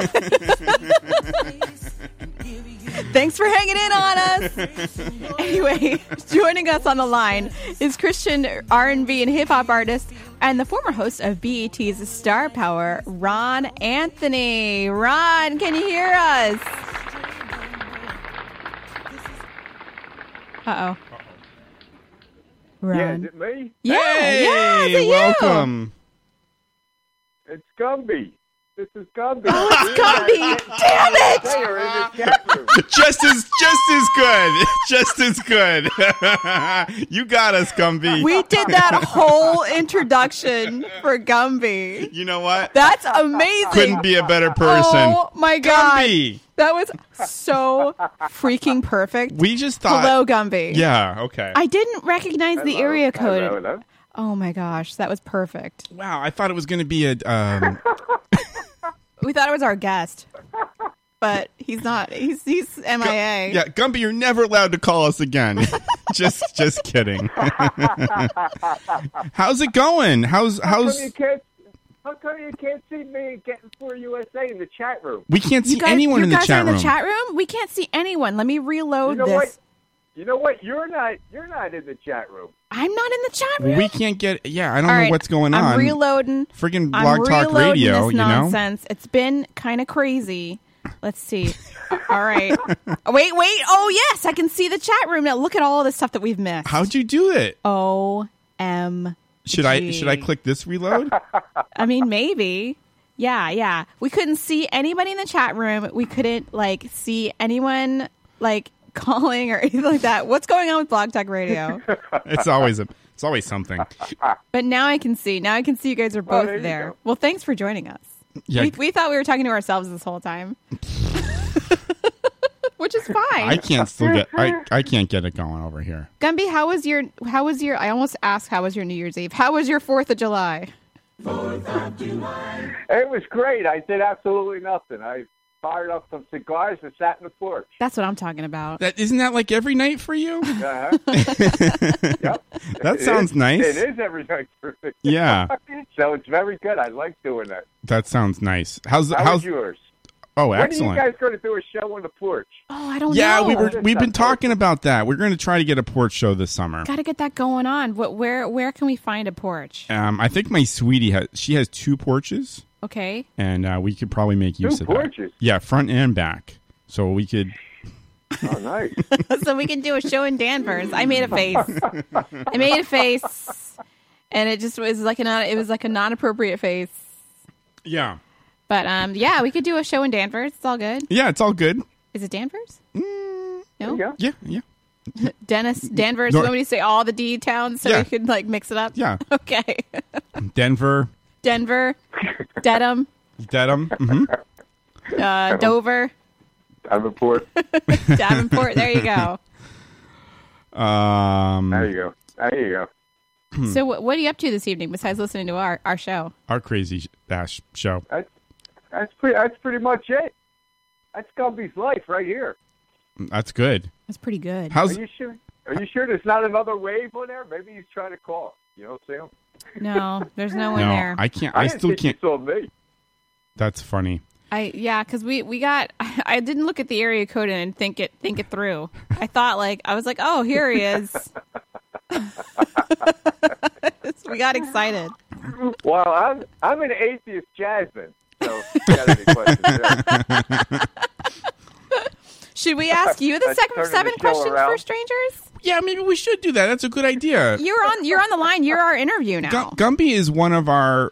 Thanks for hanging in on us. Anyway, joining us on the line is Christian R&B and hip-hop artist and the former host of BET's Star Power, Ron Anthony. Ron, can you hear us? Uh-oh. Ron. Yeah, is it me? Yeah, hey, yeah, welcome. It's Gumby. This is Gumby. Oh, it's Gumby. Damn it! They are in the chat room. Just as good. You got us, Gumby. We did that whole introduction for Gumby. You know what? That's amazing. Couldn't be a better person. Oh my god. Gumby. That was so freaking perfect. We just thought. Hello, Gumby. Yeah, okay. I didn't recognize the area code. Hello. Oh my gosh, that was perfect. Wow, I thought it was going to be a. We thought it was our guest, but he's not. He's MIA. Yeah, Gumby, you're never allowed to call us again. just kidding. How's it going? How's? How come you can't see me getting for USA in the chat room? We can't see anyone in the chat room. You guys are in the chat room? We can't see anyone. Let me reload this. You know what? You're not in the chat room. I'm not in the chat room. We can't get. Yeah, I don't know what's going on. I'm reloading. Friggin' Blog Talk Radio. This nonsense. It's been kind of crazy. Let's see. All right. Wait. Oh yes, I can see the chat room now. Look at all the stuff that we've missed. How'd you do it? OMG. Should I click this reload? I mean, maybe. Yeah. We couldn't see anybody in the chat room. We couldn't see anyone calling or anything like that. What's going on with Blog Talk Radio? It's always something. But now I can see. Now I can see you guys are both there. Well, thanks for joining us. Yeah. We thought we were talking to ourselves this whole time. Which is fine. I can't get it going over here. Gumby, how was your I almost asked how was your New Year's Eve? How was your 4th of July? 4th of July. It was great. I did absolutely nothing. I fired up some cigars and sat in the porch. That's what I'm talking about. Isn't that like every night for you? Uh-huh. Yep. That sounds nice. It is every night for me. Yeah. So it's very good. I like doing that. That sounds nice. How's yours? Oh, excellent. When are you guys going to do a show on the porch? Oh, I don't know. Yeah, we've been talking about that. We're going to try to get a porch show this summer. Got to get that going on. Where can we find a porch? I think my sweetie has 2 porches. Okay. And we could probably make use of porches? that. Yeah, front and back. So we could. Oh, nice. So we can do a show in Danvers. I made a face. And it just was like a non-appropriate face. Yeah. But yeah, we could do a show in Danvers. It's all good. Yeah, it's all good. Is it Danvers? No. Yeah. Danvers. You want me to say all the D towns so we could mix it up? Yeah. Okay. Denver. Dedham. Mm-hmm. Dover. Davenport. There you go. There you go. So what are you up to this evening besides listening to our show? Our Crazy Bash show. That's pretty much it. That's Gumby's life right here. That's good. That's pretty good. Are you sure? Are you sure there's not another wave on there? Maybe he's trying to call. You don't see him? No, there's no one there. I can't. I still can't. You saw me. That's funny. Because we got. I didn't look at the area code and think it through. I thought I was like, oh, here he is. We got excited. Well, I'm an atheist Jasmine. So, if you got any questions there. Should we ask you the 7 questions for strangers? Yeah, maybe we should do that. That's a good idea. You're on the line. You're our interview now. Gumby is one of our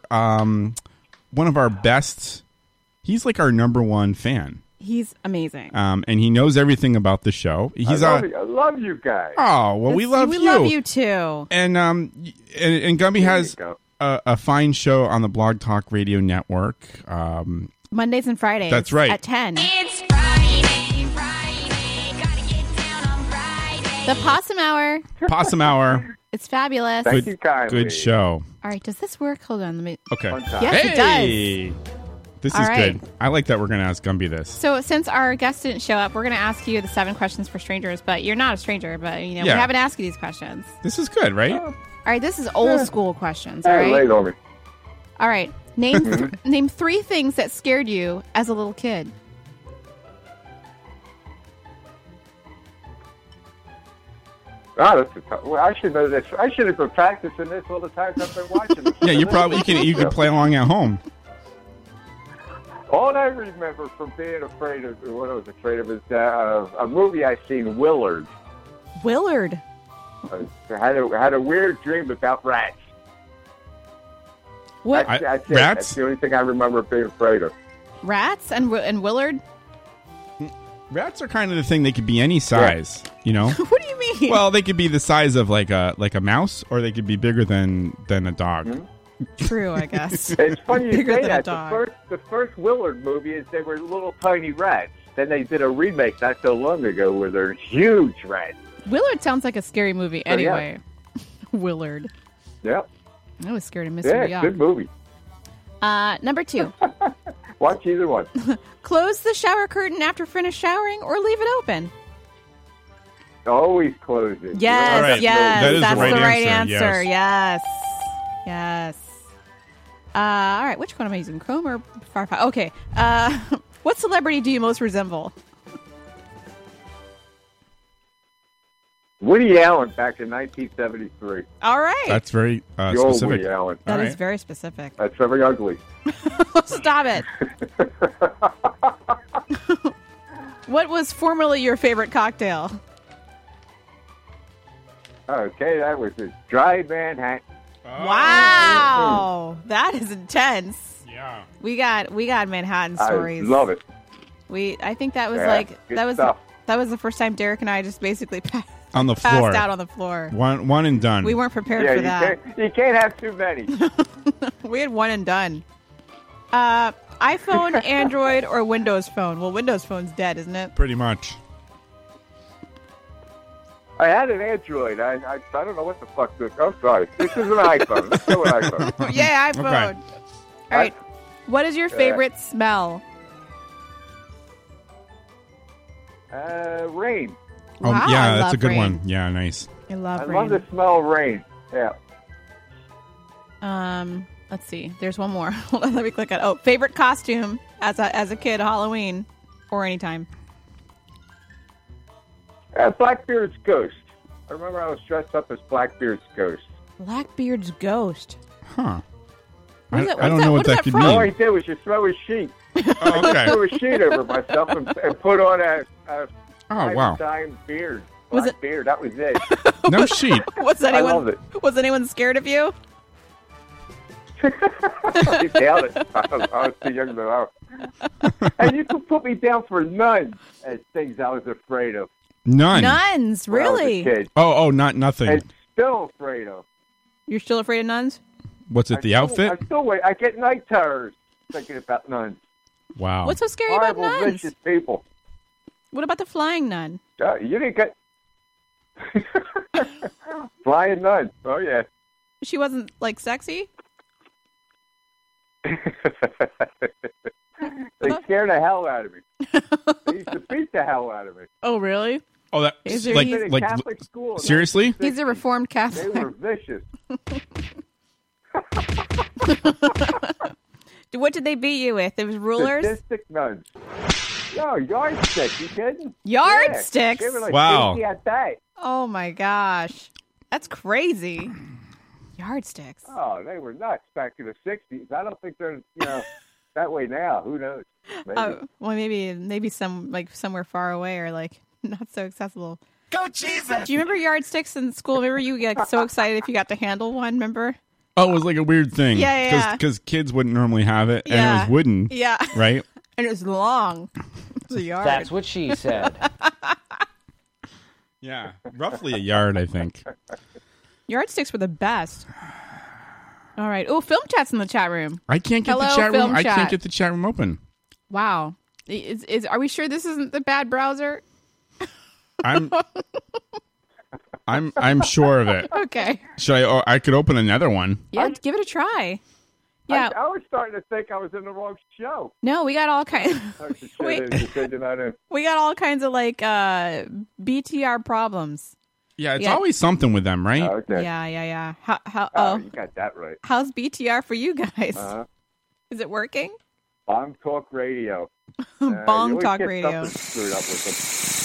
best. He's like our #1 fan. He's amazing. And he knows everything about the show. I love you guys. Oh, well, we love you. We love you too. And Gumby has a fine show on the Blog Talk Radio Network. Mondays and Fridays. That's right. At 10. It's Friday, gotta get down on Friday. The Possum Hour. Possum Hour. It's fabulous. Thank you kindly. Good show. All right, does this work? Hold on, let me. Okay. Yes, it does. This is good. I like that we're going to ask Gumby this. So since our guest didn't show up, we're going to ask you the 7 questions for strangers, but you're not a stranger, but we haven't asked you these questions. This is good, right? All right, this is old school questions, all right? Late on me. All right. Name 3 things that scared you as a little kid. That's a tough. Well, I should know this. I should have been practicing this all the times I've been watching this. Yeah, you can play along at home. All I remember from being afraid of, what I was afraid of, is a movie I seen, Willard. Willard? I had a weird dream about rats. What? That's it. Rats? That's the only thing I remember being afraid of. Rats and Willard? Rats are kind of the thing. They could be any size, you know? What do you mean? Well, they could be the size of like a mouse, or they could be bigger than a dog. Mm-hmm. True, I guess. It's funny you Bigger say than a that. dog. The first Willard movie is they were little tiny rats. Then they did a remake not so long ago where they're huge rats. Willard sounds like a scary movie So, yeah. anyway. Willard. Yep. I was scared of Yeah, Mr. Young. good movie. Number 2. Watch either one. Close the shower curtain after finish showering or leave it open. Always close it. Yes, All right. yes. That is That's the right right answer, answer. Yes. Yes. All right. Which one am I using? Chrome or Firefox? Okay. What celebrity do you most resemble? Woody Allen back in 1973. All right. That's very The old specific. Woody Allen. That All is right. very specific. That's very ugly. Stop it. What was formerly your favorite cocktail? Okay, that was a dry Manhattan. Wow. That is intense. Yeah. We got Manhattan stories. I love it. I think that was Yeah, good stuff. that was the first time Derek and I just basically On the passed floor. out on the floor. One and done. We weren't prepared Yeah, for that. you can't have too many. We had one and done. iPhone, Android, or Windows Phone? Well, Windows Phone's dead, isn't it? Pretty much. I had an Android. I don't know what the fuck this. I'm sorry. This is an iPhone. Let's go with iPhone. Yeah, iPhone. Okay. All right. What is your favorite smell? Rain. Oh, Wow, yeah, I that's a love good rain. one. Yeah, nice. I love I rain. love the smell of rain. Yeah. Let's see. There's one more. Hold on, let me click on. Oh, favorite costume as a kid, Halloween or anytime. Blackbeard's ghost. I remember I was dressed up as Blackbeard's ghost. Blackbeard's ghost. Huh. What is I that- don't what's know that- what what's that that could from? All I mean. did was just throw a sheet. Oh, I okay. threw a sheet over myself and put on a Oh, wow. time beard. Was Black it- beard. That was it. No sheet. Was I love anyone it. was anyone scared of you? You nailed it. I was too young to know. And you could put me down for none as things I was afraid of. None. Nuns, when I was a really? kid. Not nothing. And still afraid of. You're still afraid of nuns? What's it, the outfit? I still wait. I get night terrors thinking about nuns. Wow. What's so scary Horrible, about nuns? vicious people. What about the flying nun? You didn't get flying nun. Oh yeah. She wasn't like sexy? They scared the hell out of me. They used to beat the hell out of me. Oh, really? Oh, that Is there- like He's in like Catholic school. seriously? He's a reformed They Catholic. were vicious. What did they beat you with? It was rulers? Sadistic nuns. No, yardstick. You kidding? Yardsticks? Yeah, they were like Wow. 50 at that. Oh my gosh. That's crazy. Yardsticks. Oh, they were nuts back in the 60s. I don't think they're, that way now. Who knows? Maybe. Well, maybe somewhere far away or like not so accessible. Go Jesus! Do you remember yardsticks in school? Remember you get so excited if you got to handle one, remember? Oh, it was like a weird thing. Yeah. Because kids wouldn't normally have it, and it Yeah. was wooden. Yeah. Right? And it was long. It was a yard. That's what she said. Yeah. Roughly a yard, I think. Yardsticks were the best. All right. Oh, film chat's in the chat room. I can't get Hello, the chat room. film I chat. can't get the chat room open. Wow. Are we sure this isn't the bad browser? I'm sure of it. Okay. Should I? I could open another one. Yeah, give it a try. Yeah. I was starting to think I was in the wrong show. No, we got all kinds. Wait. We got all kinds of like BTR problems. Yeah, it's always something with them, right? Okay. Yeah. How? You got that right. How's BTR for you guys? Uh-huh. Is it working? Bong Talk Radio. Bong you always Talk get Radio. something screwed up with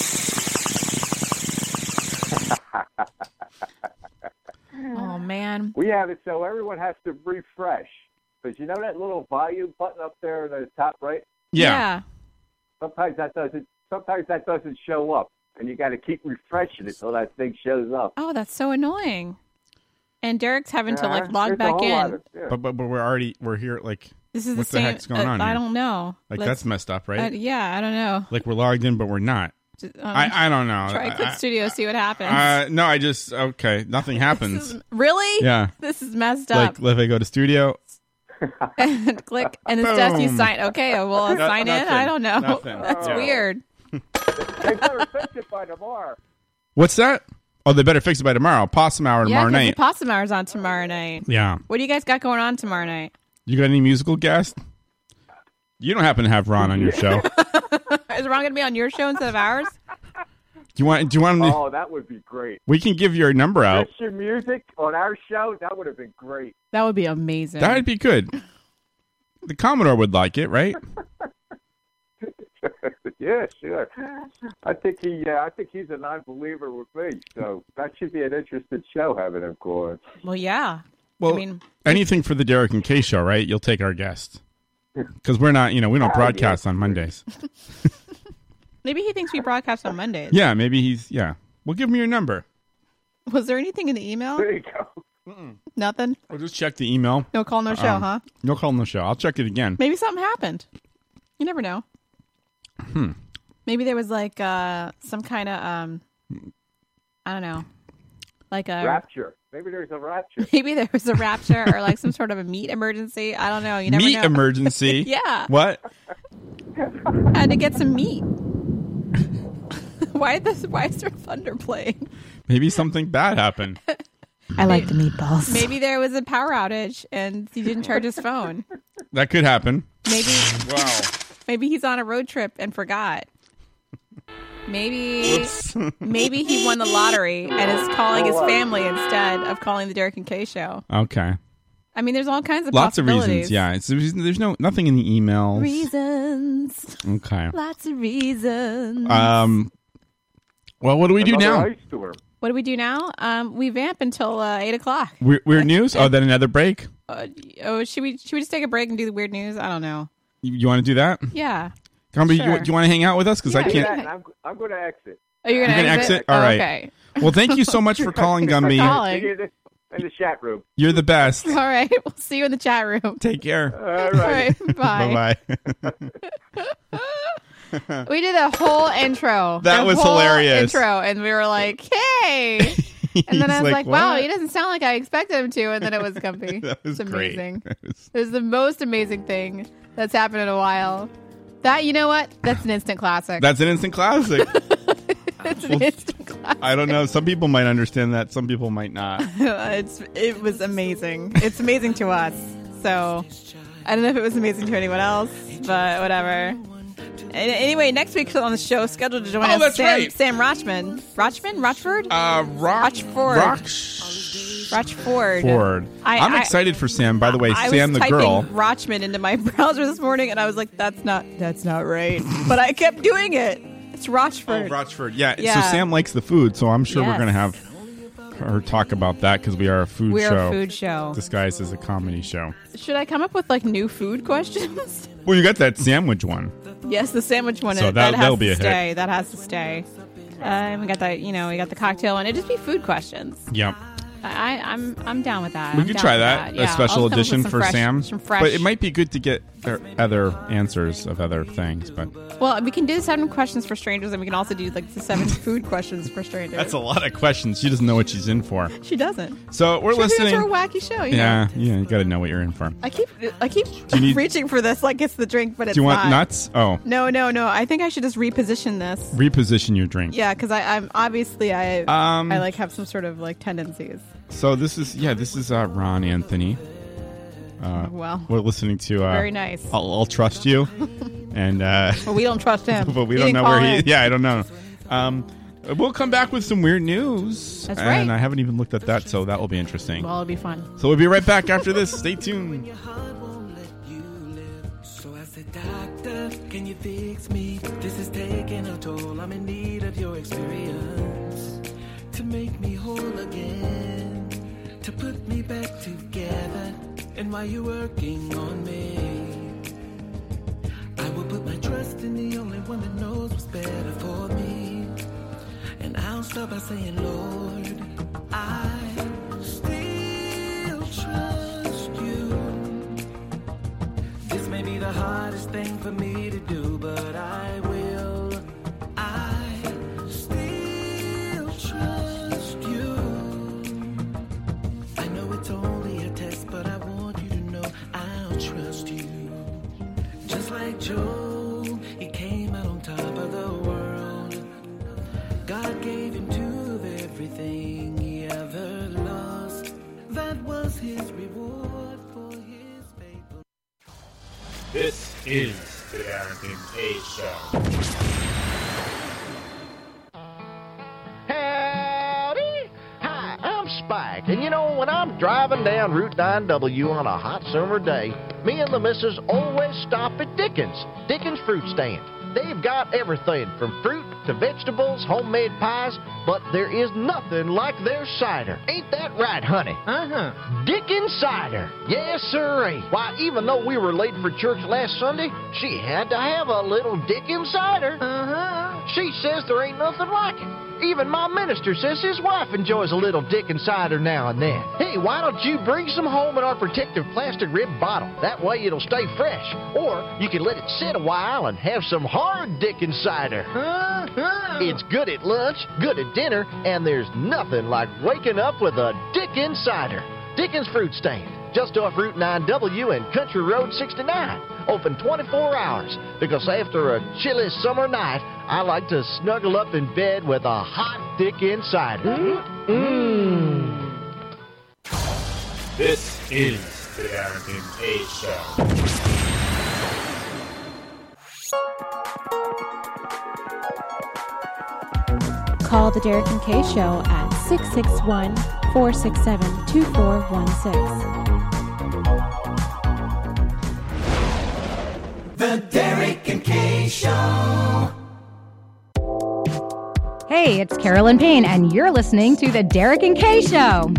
them. Oh man. We have it so everyone has to refresh. Because you know that little volume button up there in the top right? Yeah. Sometimes that doesn't show up. And you got to keep refreshing it until that thing shows up. Oh, that's so annoying. And Derek's having to like log there's a back whole lot in. of- yeah. But we're here. Like, This is what the same. heck's going on? I Here? don't know. Like, Let's- that's messed up, right? yeah, I don't know. Like, we're logged in, but we're not. I don't know. Try Clip Studio, see what happens. No, I just nothing happens. Really? Yeah. This is messed up. Like, if I go to studio, And click, and instead you Boom. sign. Okay, well, I'll sign in. Nothing. I don't know. Nothing. That's Yeah. weird. They better fix it by tomorrow. what's that? Oh, they better fix it by tomorrow. Possum hour Yeah, tomorrow 'cause the night. Possum Hour's on tomorrow night. Yeah. What do you guys got going on tomorrow night? You got any musical guests? You don't happen to have Ron on your show. Is Ron going to be on your show instead of ours? Do you want him to? Oh, that would be great. We can give your number out. Christian music on our show, that would have been great. That would be amazing. That would be good. The Commodore would like it, right? Yeah, sure. I think he's a non-believer with me, so that should be an interesting show having him call in. Well, yeah. Well, I mean, anything for the Derek and Kay show, right? You'll take our guest. Because we're not, we don't broadcast on Mondays. maybe he thinks we broadcast on Mondays. Yeah, maybe Well, give me your number. Was there anything in the email? There you go. Nothing? We'll just check the email. No call, no show, huh? No call, no show. I'll check it again. Maybe something happened. You never know. Hmm. Maybe there was like some kind of, I don't know, like a Rapture. Maybe there's a rapture. Maybe there was a rapture or like some sort of a meat emergency. I don't know. You never Meat know. emergency? Yeah. What? Had to get some meat. Why is there thunder playing? Maybe something bad happened. I like the meatballs. Maybe there was a power outage and he didn't charge his phone. That could happen. Maybe. Wow. Maybe he's on a road trip and forgot. Maybe he won the lottery and is calling his family instead of calling the Derek and Kay show. Okay. I mean, there's all kinds of Lots of possibilities. reasons. Yeah. There's nothing in the emails. Reasons. Okay. Lots of reasons. Well, what do we do now? What do we do now? We vamp until 8 o'clock. Weird news? Oh, then another break? Should we just take a break and do the weird news? I don't know. You want to do that? Yeah. Gumby, Sure. do you want to hang out with us? Because I can't. I'm going to exit. Oh, you're going to exit? All Oh, right. okay. Well, thank you so much for calling, Gumby. See you in the chat room. You're the best. All right. We'll see you in the chat room. Take care. All right. Bye. Bye-bye. We did a whole intro. That A was whole hilarious. Intro, and we were like, "Hey!" And then I was like, "Wow, he doesn't sound like I expected him to." And then it was Gumpy. That was it's great. amazing. It was the most amazing thing that's happened in a while. That, you know what? That's an instant classic. That's an instant classic. It's an instant classic. I don't know. Some people might understand that. Some people might not. It was amazing. It's amazing to us. So I don't know if it was amazing to anyone else, but whatever. Anyway, next week on the show, scheduled to join us, that's right. Sam Rochman. Rochford? Rochford. Ford. I'm excited for Sam. By the way, I Sam was the girl. typing Rochman into my browser this morning, and I was like, "That's not right." But I kept doing it. It's Rochford. Oh, Rochford. Yeah. Yeah. So Sam likes the food, so I'm sure we're Yes. going to have her talk about that because we are a food We're show. a food show. Disguised as a comedy show. Should I come up with like new food questions? Well, you got that sandwich one. Yes, the sandwich one. So that has that'll be to a hit. stay. That has to stay. We got that. We got the cocktail one. It'd just be food questions. Yep. I'm down with that. We I'm could down try with that. Yeah, A special I'll come up with edition some for fresh- Sam. Some fresh. But it might be good to get other answers of other things. But Well, we can do 7 questions for strangers, and we can also do like the 7 food questions for strangers. that's a lot of questions. She doesn't know what she's in for. She doesn't. So we're She thinks listening. It's her wacky show. You Yeah, know? you got to know what you're in for. I keep you need- reaching for this like it's the drink, but it's Do you want not. nuts? Oh, No. I think I should just reposition this. reposition your drink. Yeah, because I'm obviously I like have some sort of like tendencies. So this is Ron Anthony. Well, we're listening to. very nice. I'll trust you, and But we don't trust him. but we He don't didn't know where call he. in. Yeah, I don't know. We'll come back with some weird news. That's and right. I haven't even looked at that, so that will be interesting. Well, it'll be fun. So we'll be right back after this. Stay tuned. So I said, doctor, can you fix me? This is taking a toll. I'm in need of your experience to make me whole again, to put me back together. And while you're working on me, I will put my trust in the only one that knows what's better for me. And I'll start by saying, Lord, I still hardest thing for me to do, but I will. I still trust you. I know it's only a test, but I want you to know I'll trust you. Just like Job, he came out on top of the world. God gave him to everything he ever lost. That was his reward for his faithfulness. This is the Darrington K Show. Howdy! Hi, I'm Spike, and you know, when I'm driving down Route 9W on a hot summer day, me and the missus always stop at Dickens Fruit Stand. They've got everything from fruit to vegetables, homemade pies, but there is nothing like their cider. Ain't that right, honey? Uh-huh. Dickens Cider. Yes, sirree. Why, even though we were late for church last Sunday, she had to have a little Dickens Cider. Uh-huh. She says there ain't nothing like it. Even my minister says his wife enjoys a little Dickens cider now and then. Hey, why don't you bring some home in our protective plastic rib bottle? That way it'll stay fresh. Or you can let it sit a while and have some hard Dickens cider. It's good at lunch, good at dinner, and there's nothing like waking up with a Dickens cider. Dickens Fruit Stand, just off Route 9W and Country Road 69. Open 24 hours, because after a chilly summer night, I like to snuggle up in bed with a hot Dickens cider. This is the Darrington K Show. Call the Derek and Kay Show at 661-467-2416. The Derek and Kay Show. Hey, it's Carolyn Payne, and you're listening to The Derek and Kay Show.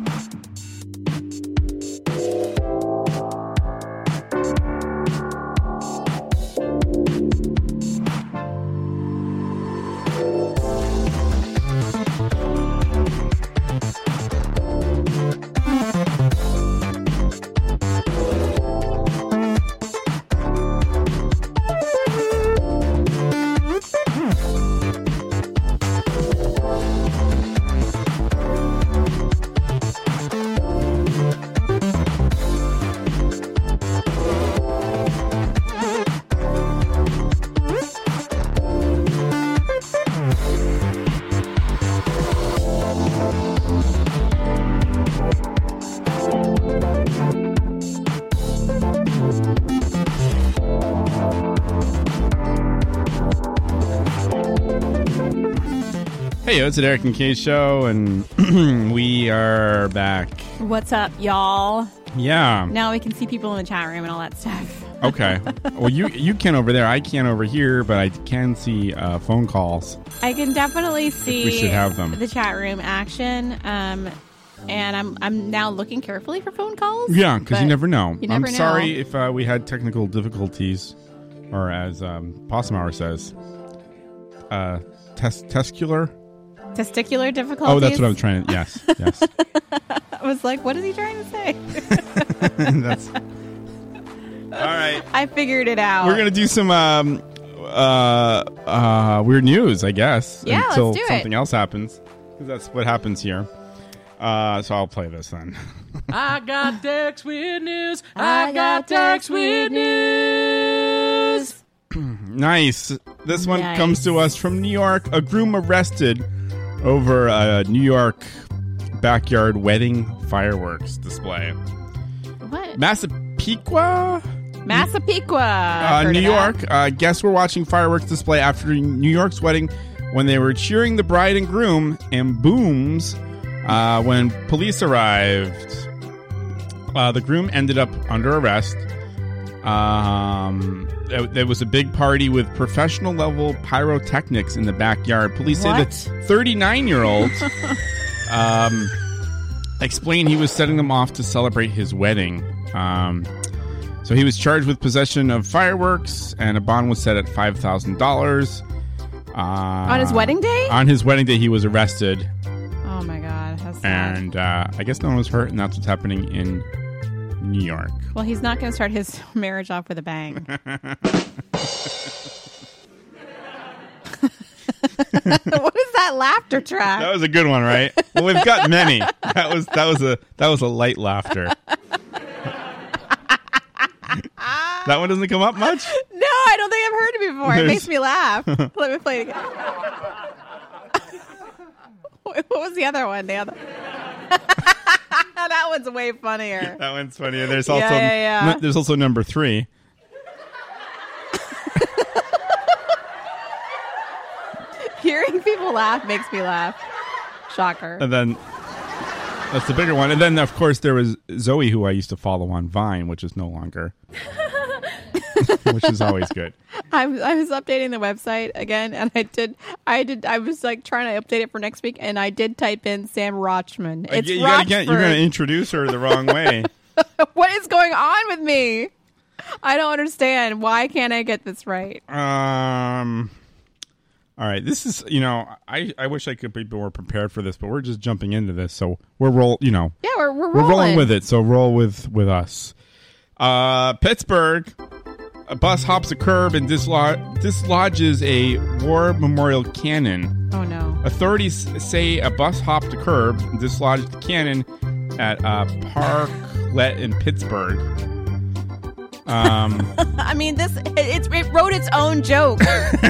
Hey, it's the Derek and Kay Show, and we are back. What's up, y'all? Yeah. Now we can see people in the chat room and all that stuff. Okay. Well, you can over there. I can't over here, but I can see phone calls. I can definitely see we should have them. The chat room action. And I'm now looking carefully for phone calls. Yeah, because you never know. You never I'm know. sorry if we had technical difficulties, or as Possumhour says, testicular difficulties. Oh, that's what I'm trying to. Yes. I was like, what is he trying to say? That's all right. I figured it out. We're gonna do some weird news, I guess. Yeah, until let's do something else happens, because that's what happens here. So I'll play this then. I got Derek's weird news. I got Derek's weird news. Nice. This one comes to us from New York. A groom arrested over a New York backyard wedding fireworks display. What? Massapequa, New New York. Guests were watching fireworks display after New York's wedding when they were cheering the bride and groom, and booms when police arrived. The groom ended up under arrest. There was a big party with professional level pyrotechnics in the backyard. Police say the 39-year-old explained he was setting them off to celebrate his wedding. So he was charged with possession of fireworks, and a bond was set at $5,000. On his wedding day? On his wedding day, he was arrested. Oh my God! How sad. And I guess no one was hurt, and that's what's happening in New York. Well, he's not going to start his marriage off with a bang. What is that laughter track? That was a good one, right? Well, we've got many. That was a light laughter. That one doesn't come up much? No, I don't think I've heard it before. It makes me laugh. Let me play it again. What was the other one? That one's way funnier. That one's funnier. There's also there's also number 3. Hearing people laugh makes me laugh. Shocker. And then that's the bigger one. And then, of course, there was Zoe, who I used to follow on Vine, which is no longer, which is always good. I was updating the website again, and I was like trying to update it for next week, and I did type in Sam Rochman. It's you're going to introduce her the wrong way. What is going on with me? I don't understand. Why can't I get this right? All right, this is, I wish I could be more prepared for this, but we're just jumping into this, so we're rolling. Yeah, we're rolling. We're rolling with it, so roll with us. Pittsburgh, a bus hops a curb and dislodges a war memorial cannon. Oh, no. Authorities say a bus hopped a curb and dislodged the cannon at Parklet in Pittsburgh. I mean, it wrote its own joke.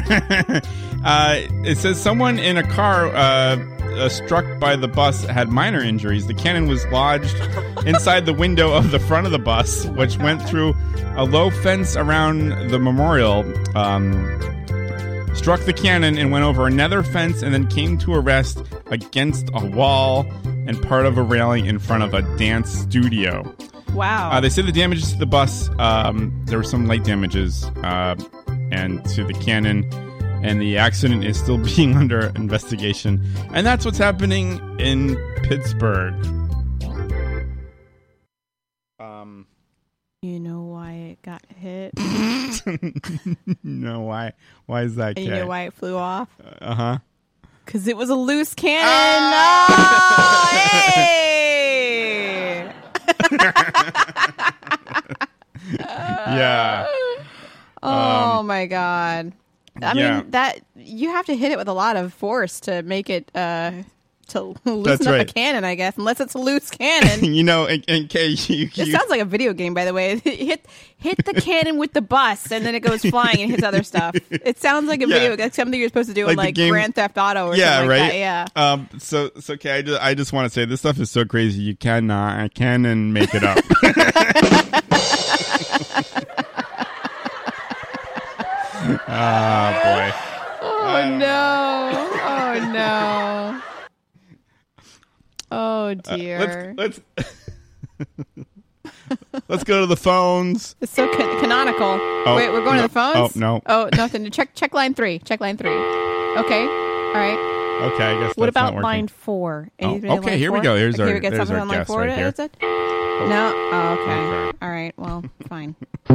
It says someone in a car struck by the bus had minor injuries. The cannon was lodged inside the window of the front of the bus, which went through a low fence around the memorial, struck the cannon and went over another fence and then came to a rest against a wall and part of a railing in front of a dance studio. Wow. They said the damages to the bus, there were some light damages, and to the cannon, and the accident is still being under investigation. And that's what's happening in Pittsburgh. You know why it got hit? No, why? Why is that? And you know why it flew off? Uh-huh. Because it was a loose cannon. Oh, hey! Yeah. Oh my God. I mean, that you have to hit it with a lot of force to make it to loosen up a cannon, I guess, unless it's a loose cannon. In case it sounds like a video game, by the way. Hit the cannon with the bus, and then it goes flying and hits other stuff. It sounds like a video, like something you're supposed to do in like Grand Theft Auto or something like that. Yeah. So okay, I just want to say this stuff is so crazy. You cannot make it up. Oh boy. Oh no. Oh no. Oh dear. Let's go to the phones. It's so canonical. Oh, wait, we're going to the phones? Oh no. Oh, nothing. Check line 3. Check line 3. Okay. All right. Okay, I guess. What that's about not working. line 4? Okay, here we go. Here's our we get something on line guest 4. right here. Is it? No. Oh, okay. All right. Well, fine.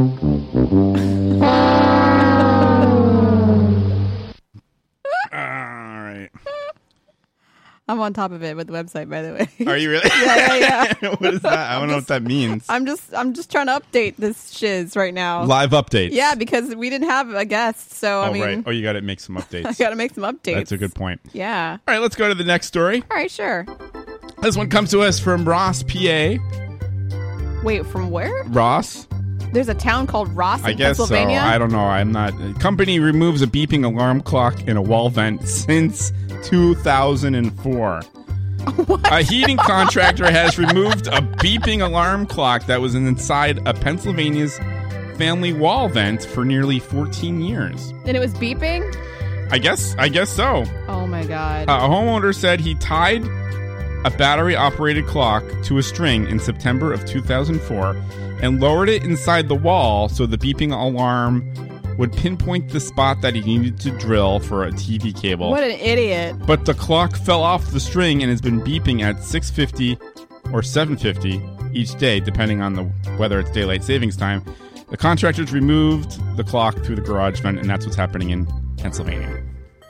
All right. I'm on top of it with the website, by the way. Are you really? Yeah. What is that? I don't know what that means. I'm just trying to update this shiz right now. Live updates. Yeah, because we didn't have a guest, so I mean. Right. Oh, you got to make some updates. I got to make some updates. That's a good point. Yeah. All right, let's go to the next story. All right, sure. This one comes to us from Ross, PA. Wait, from where? Ross. There's a town called Ross in Pennsylvania? So. I don't know. I'm not. Company removes a beeping alarm clock in a wall vent since 2004. What? A heating contractor has removed a beeping alarm clock that was inside a Pennsylvania's family wall vent for nearly 14 years. And it was beeping? I guess so. Oh my God. A homeowner said he tied a battery-operated clock to a string in September of 2004 and lowered it inside the wall so the beeping alarm would pinpoint the spot that he needed to drill for a TV cable. What an idiot. But the clock fell off the string and has been beeping at 6:50 or 7:50 each day, depending on whether it's daylight savings time. The contractors removed the clock through the garage vent, and that's what's happening in Pennsylvania.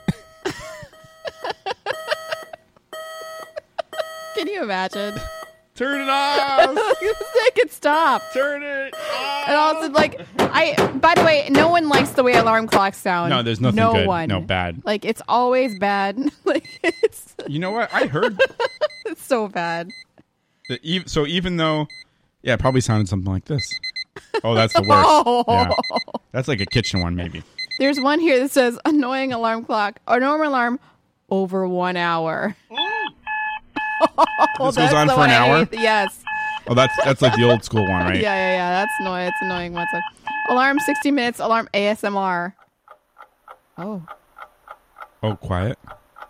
Can you imagine? Turn it off. They could stop. Turn it off. And also, like, by the way, no one likes the way alarm clocks sound. No, there's nothing no good. one. No, bad. Like, it's always bad. Like, it's You know what? I heard. it's so bad. So even though, yeah, it probably sounded something like this. Oh, that's the worst. Yeah. That's like a kitchen one, maybe. There's one here that says annoying alarm clock or normal alarm over 1 hour. This goes on for an hour? Yes. Oh, that's like the old school one, right? Yeah. That's annoying. It's annoying. What's up? Alarm 60 minutes. Alarm ASMR. Oh. Oh, quiet.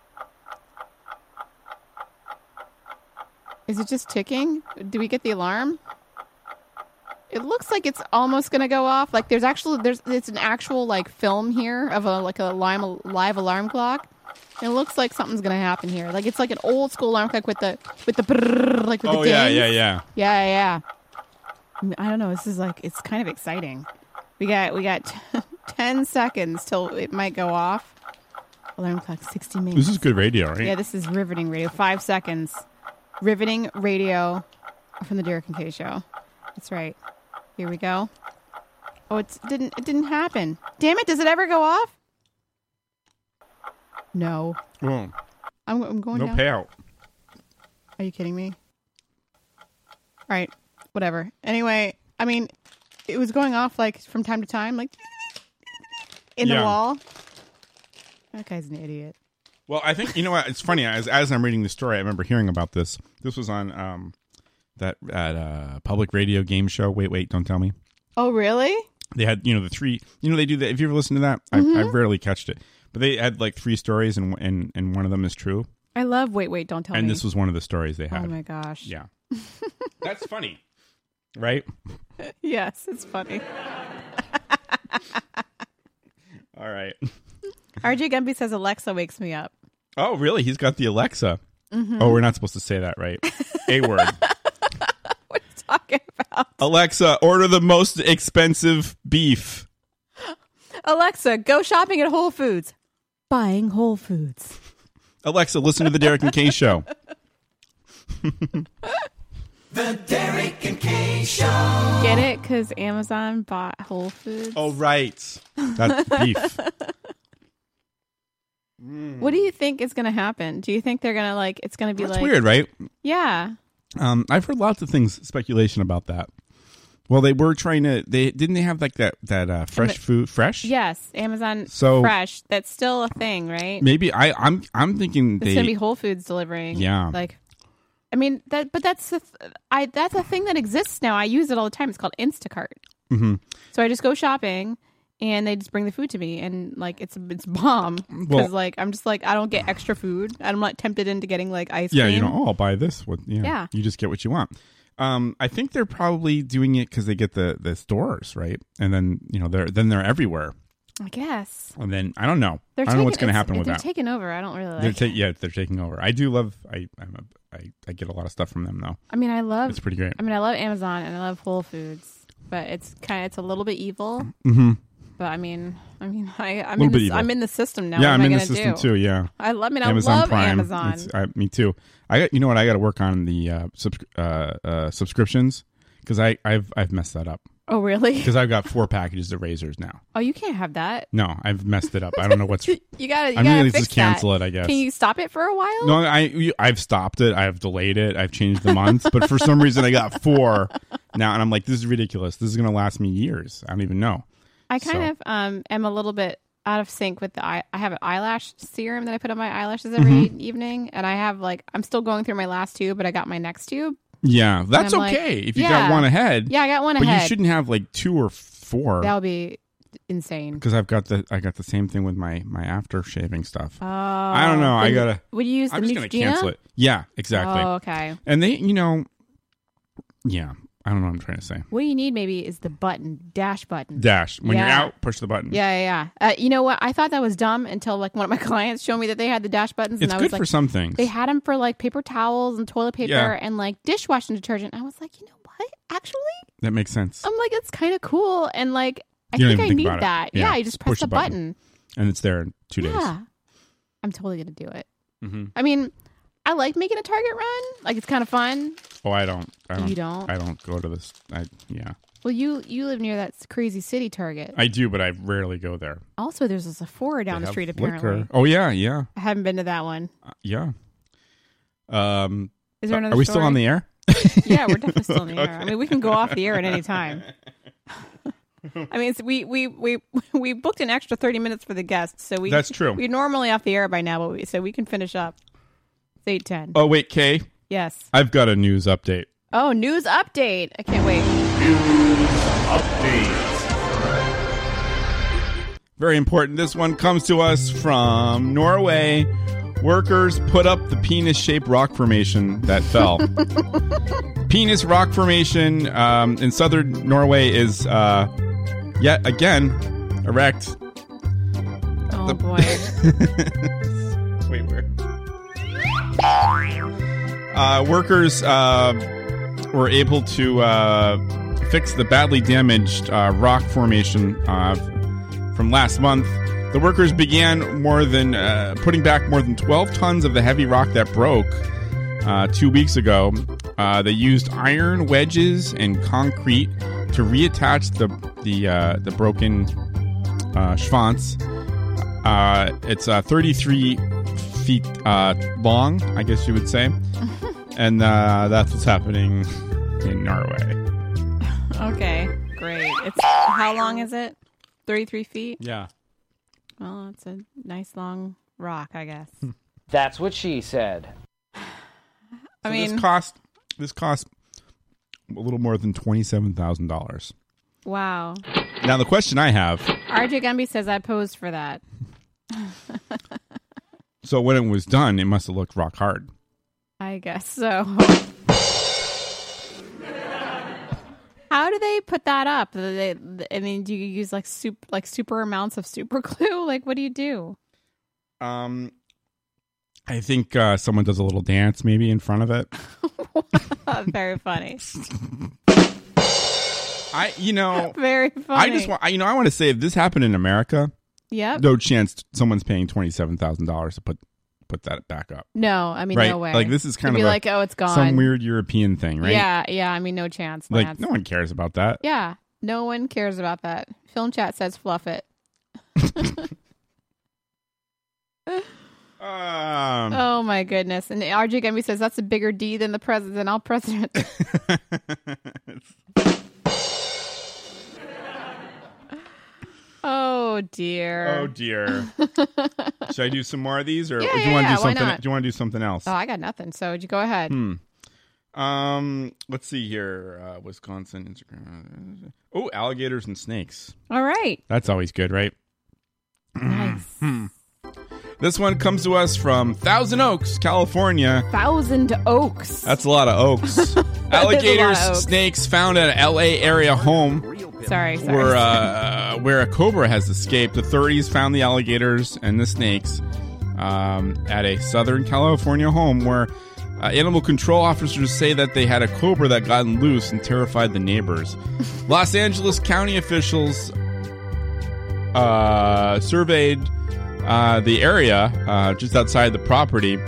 Is it just ticking? Do we get the alarm? It looks like it's almost gonna go off. Like it's an actual like film here of a live alarm clock. It looks like something's gonna happen here. Like it's like an old school alarm clock with the brrr, like with the dings. Yeah. I don't know. This is like it's kind of exciting. We got 10 seconds till it might go off. Alarm clock 60 minutes. This is good radio, right? Yeah, this is riveting radio. 5 seconds. Riveting radio from the Derek and Kay Show. That's right. Here we go. Oh, it didn't happen. Damn it! Does it ever go off? No. Oh. I'm going no down. payout. Are you kidding me? All right. Whatever. Anyway, I mean, it was going off like from time to time, like in the wall. That guy's an idiot. Well, I think, you know what? It's funny. As I'm reading the story, I remember hearing about this. This was on that public radio game show. Wait, don't tell me. Oh, really? They had, the three, they do that. Have you ever listened to that? I rarely catched it. But they had like 3 stories, and one of them is true. I love Wait, don't tell me. And this was one of the stories they had. Oh, my gosh. Yeah. That's funny. Right? Yes, it's funny. All right. RJ Gumby says Alexa wakes me up. Oh, really? He's got the Alexa. Mm-hmm. Oh, we're not supposed to say that, right? A word. What are you talking about? Alexa, order the most expensive beef. Alexa, go shopping at Whole Foods. Buying Whole Foods. Alexa, listen to the Derek and Kay Show. The Derek and Kay Show. Get it? Because Amazon bought Whole Foods. Oh, right. That's beef. What do you think is going to happen? Do you think they're going to it's going to be That's weird, right? Yeah. I've heard lots of things, speculation about that. Well, they were trying to, didn't they have like that fresh food, fresh? Yes, Amazon So- Fresh. That's still a thing, right? Maybe I'm thinking It's going to be Whole Foods delivering. Yeah. I mean, that's a thing that exists now. I use it all the time. It's called Instacart. Mm-hmm. So I just go shopping and they just bring the food to me, and it's bomb because I'm just I don't get extra food. I'm not tempted into getting ice cream. Yeah, I'll buy this. Yeah. You just get what you want. I think they're probably doing it because they get the stores, right? And then they're everywhere. I guess. And then I don't know. I don't know what's going to happen with that. They're taking over. I don't really like. They're taking over. I do love. I get a lot of stuff from them though. I mean, It's pretty great. I mean, I love Amazon and I love Whole Foods, but it's a little bit evil. Mm-hmm. But I'm in the system now. Yeah, what I'm in the gonna system do? too. Yeah, I love Prime. Amazon. Me too. I got to work on the subscriptions because I've messed that up. Oh, really? Because I've got 4 packages of razors now. Oh, you can't have that. No, I've messed it up. I don't know what's. You gotta fix just cancel that. it. I guess. Can you stop it for a while? No, I've stopped it. I've delayed it. I've changed the month, but for some reason I got 4 now, and I'm like, this is ridiculous. This is going to last me years. I don't even know. I kind of am a little bit out of sync with I have an eyelash serum that I put on my eyelashes every evening, and I have I'm still going through my last tube, but I got my next tube. Yeah, that's okay if you got one ahead. Yeah, I got one but ahead. You shouldn't have 2 or 4. That would be insane. Because I got the same thing with my after shaving stuff. Oh, I don't know. I gotta. Would you use I'm the just gonna cancel it. Yeah, exactly. Oh, okay. And they, yeah. I don't know what I'm trying to say. What you need maybe is the dash button. Dash. When you're out, push the button. Yeah. You know what? I thought that was dumb until one of my clients showed me that they had the dash buttons. It's and I was good for some things. They had them for paper towels and toilet paper and dishwashing detergent. I was like, you know what? Actually, that makes sense. I'm like, it's kind of cool, and I think I need that. Yeah, you just press the button, and it's there in 2 days. Yeah, I'm totally gonna do it. Mm-hmm. I mean, I like making a Target run. It's kind of fun. Oh, I don't. You don't? I don't go to this. Yeah. Well, you live near that crazy city Target. I do, but I rarely go there. Also, there's a Sephora down the street, apparently. Liquor. Oh, yeah. I haven't been to that one. Yeah. Is there another Are we story? still on the air? Yeah, we're definitely still on the air. I mean, we can go off the air at any time. I mean, we booked an extra 30 minutes for the guests, so That's true. We're normally off the air by now, but so we can finish up. It's 8:10. Oh, wait, Kay? Yes. I've got a news update. Oh, news update. I can't wait. News update. Very important. This one comes to us from Norway. Workers put up the penis-shaped rock formation that fell. Penis rock formation in southern Norway is yet again erect. Oh, boy. Wait, where? Workers were able to fix the badly damaged rock formation from last month. The workers began putting back more than 12 tons of the heavy rock that broke 2 weeks ago. They used iron wedges and concrete to reattach the broken schwanz. It's 33 feet long, I guess you would say. And that's what's happening in Norway. Okay, great. How long is it? 33 feet? Yeah. Well, it's a nice long rock, I guess. That's what she said. I mean, this cost a little more than $27,000. Wow. Now the question I have: RJ Gumby says I posed for that. So when it was done, it must have looked rock hard. I guess so. How do they put that up? I mean, do you use like super amounts of super glue? Like, what do you do? I think someone does a little dance maybe in front of it. Very funny. I Very funny. just want, I want to say, if this happened in America, yep, no chance someone's paying $27,000 to put that back up. No, I mean, right? no way. Like, this is kind It'd of be like, oh, it's gone. Some weird European thing, right? Yeah. I mean, no chance. Like, Lance. no one cares about that. Yeah, no one cares about that. Film chat says fluff it. Oh my goodness! And RJ Gumby says that's a bigger D than the president. I'll president. Oh dear. Oh dear. Should I do some more of these, or Yeah, do you want to do why something? not? Do you want to do something else? Oh, I got nothing. So you go ahead. Let's see here. Wisconsin, Instagram. Oh, alligators and snakes. All right. That's always good, right? Nice. This one comes to us from Thousand Oaks, California. 1,000 oaks. That's a lot of oaks. Alligators, snakes found at an LA area home. Sorry. Where a cobra has escaped. Authorities found the alligators and the snakes at a Southern California home where animal control officers say that they had a cobra that gotten loose and terrified the neighbors. Los Angeles County officials surveyed the area just outside the property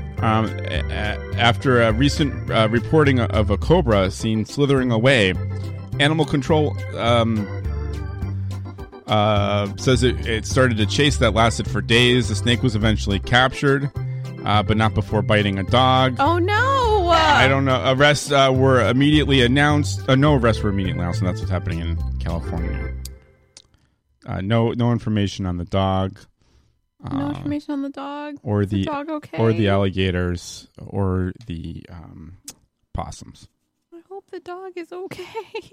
after a recent reporting of a cobra seen slithering away. Animal control says it started a chase that lasted for days. The snake was eventually captured, but not before biting a dog. Oh no! I don't know. Arrests were immediately announced. No arrests were immediately announced, and that's what's happening in California. No information on the dog. No information on the dog. Or Is the dog okay? or the alligators, or the possums. I hope the dog is okay.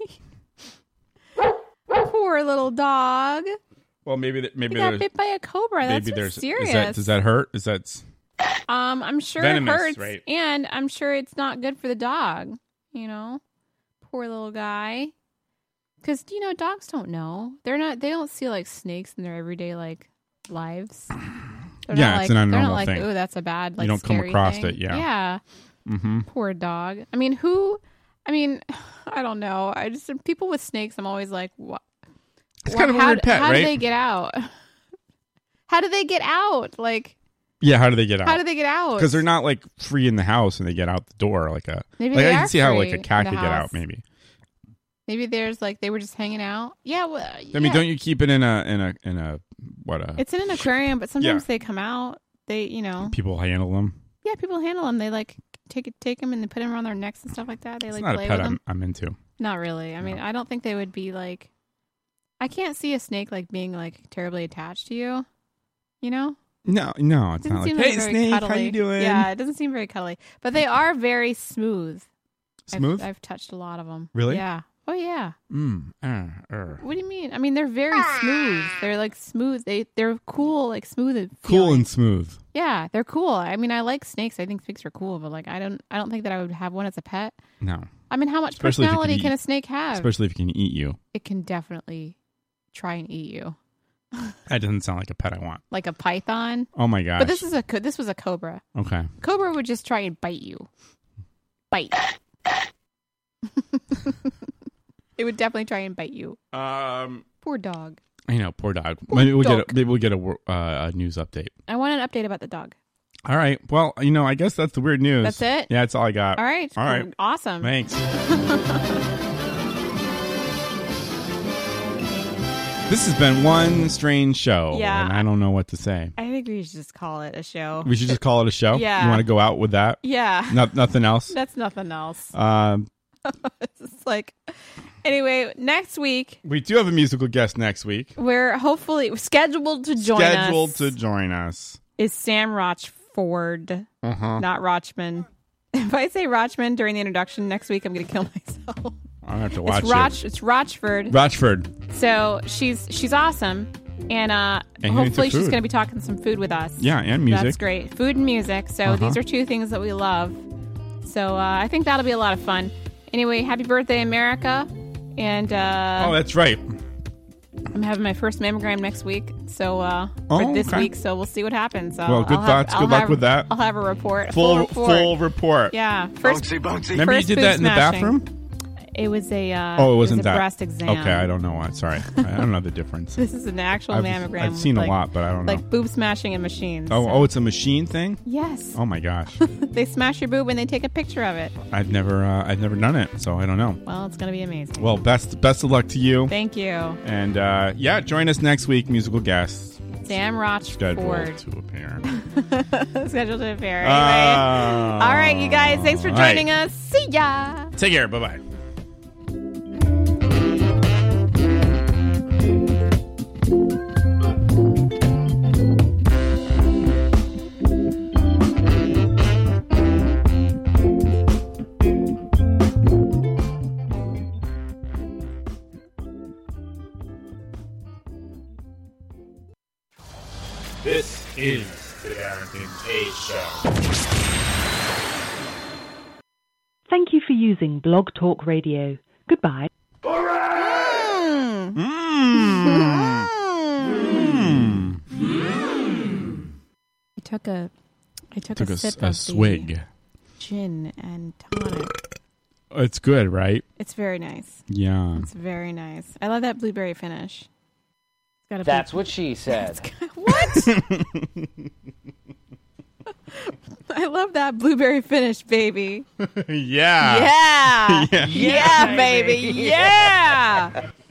Poor little dog. Well, maybe He got bit by a cobra. That's maybe so serious. Does that hurt? Is that? I'm sure venomous, it hurts, right? and I'm sure it's not good for the dog. You know, poor little guy. Because dogs don't know. They don't see like snakes in their everyday lives. Yeah, it's an abnormal they're not like, thing. oh, that's a bad You don't come scary across thing. it, yeah. Yeah. Mm-hmm. Poor dog. I mean, I don't know. People with snakes, I'm always like, what? It's kind of a weird pet, how right? do they get out? How do they get out? Like, Yeah, how do they get out? How do they get out? Because they're not like free in the house and they get out the door Maybe I they can are see how free like a cat in could the get house. out maybe. Maybe there's like they were just hanging out. Yeah, well, I mean, don't you keep it in a It's in an aquarium, but sometimes Yeah. they come out. They, people handle them? yeah, people handle them. They like take them and they put them around their necks and stuff like that. They It's like not a play pet with them. I'm into. Not really. I mean, I don't think they would be like. I can't see a snake like being like terribly attached to you. You know? No, it's Doesn't not like, seem hey, very snake, cuddly. how you doing? Yeah, it doesn't seem very cuddly, but they are very smooth. Smooth? I've touched a lot of them. Really? Yeah. Oh yeah. What What do you mean? I mean, they're very smooth. They're like smooth. They're cool, like smooth. And Cool and smooth. yeah, they're cool. I mean, I like snakes. I think snakes are cool, but like, I don't think that I would have one as a pet. No. I mean, how much Especially if it personality can can eat- a snake have? Especially if it can eat you. It can definitely try and eat you, That doesn't sound like a pet I want. like a python. Oh my gosh. But this was a cobra. Okay. Cobra would just try and bite you. Bite. It would definitely try and bite you. Poor dog. I know, poor dog. Poor Maybe dog. we'll get a news update. I want an update about the dog. All right. Well, I guess that's the weird news. That's it? Yeah, that's all I got. All right. All right. Awesome. Thanks. This has been one strange show. Yeah. And I don't know what to say. I think we should just call it a show. We should just call it a show? Yeah. You want to go out with that? Yeah. Nothing else? That's nothing else. It's like, anyway, next week we do have a musical guest next week. we're hopefully scheduled to join us. Is Sam Rochford, not Rochman. If I say Rochman during the introduction next week, I'm going to kill myself. I'll have to watch it. It's Rochford. Rochford. So she's awesome, and hopefully into she's food. going to be talking some food with us. Yeah, and music. That's great. Food and music. So these are two things that we love. So I think that'll be a lot of fun. Anyway, happy birthday, America! And oh, that's right. I'm having my first mammogram next week. So for this okay. week. So we'll see what happens. Well, good thoughts. Good luck with that. I'll have a report. Full report. Yeah. First, Remember you did that in the bathroom? It was a it wasn't that breast exam. Okay, I don't know why. Sorry, I don't know the difference. This is an actual mammogram. I've seen a lot, but I don't know. Like boob smashing and machines. Oh, it's a machine thing? Yes. Oh my gosh. They smash your boob and they take a picture of it. I've never done it, so I don't know. Well, it's gonna be amazing. Well, best of luck to you. Thank you. And join us next week, musical guest. Sam Rochford. Scheduled to appear. Scheduled to appear. Anyway. All right, you guys. Thanks for joining us. See ya. Take care. Bye-bye. This is the Darrington K Show. Thank you for using Blog Talk Radio. Goodbye. I took a sip of swig. The gin and tonic. It's good, right? It's very nice. Yeah. It's very nice. I love that blueberry finish. It's got a That's what she said. What? I love that blueberry finish, baby. Yeah. Yeah. Yeah. Yeah, baby. Yeah.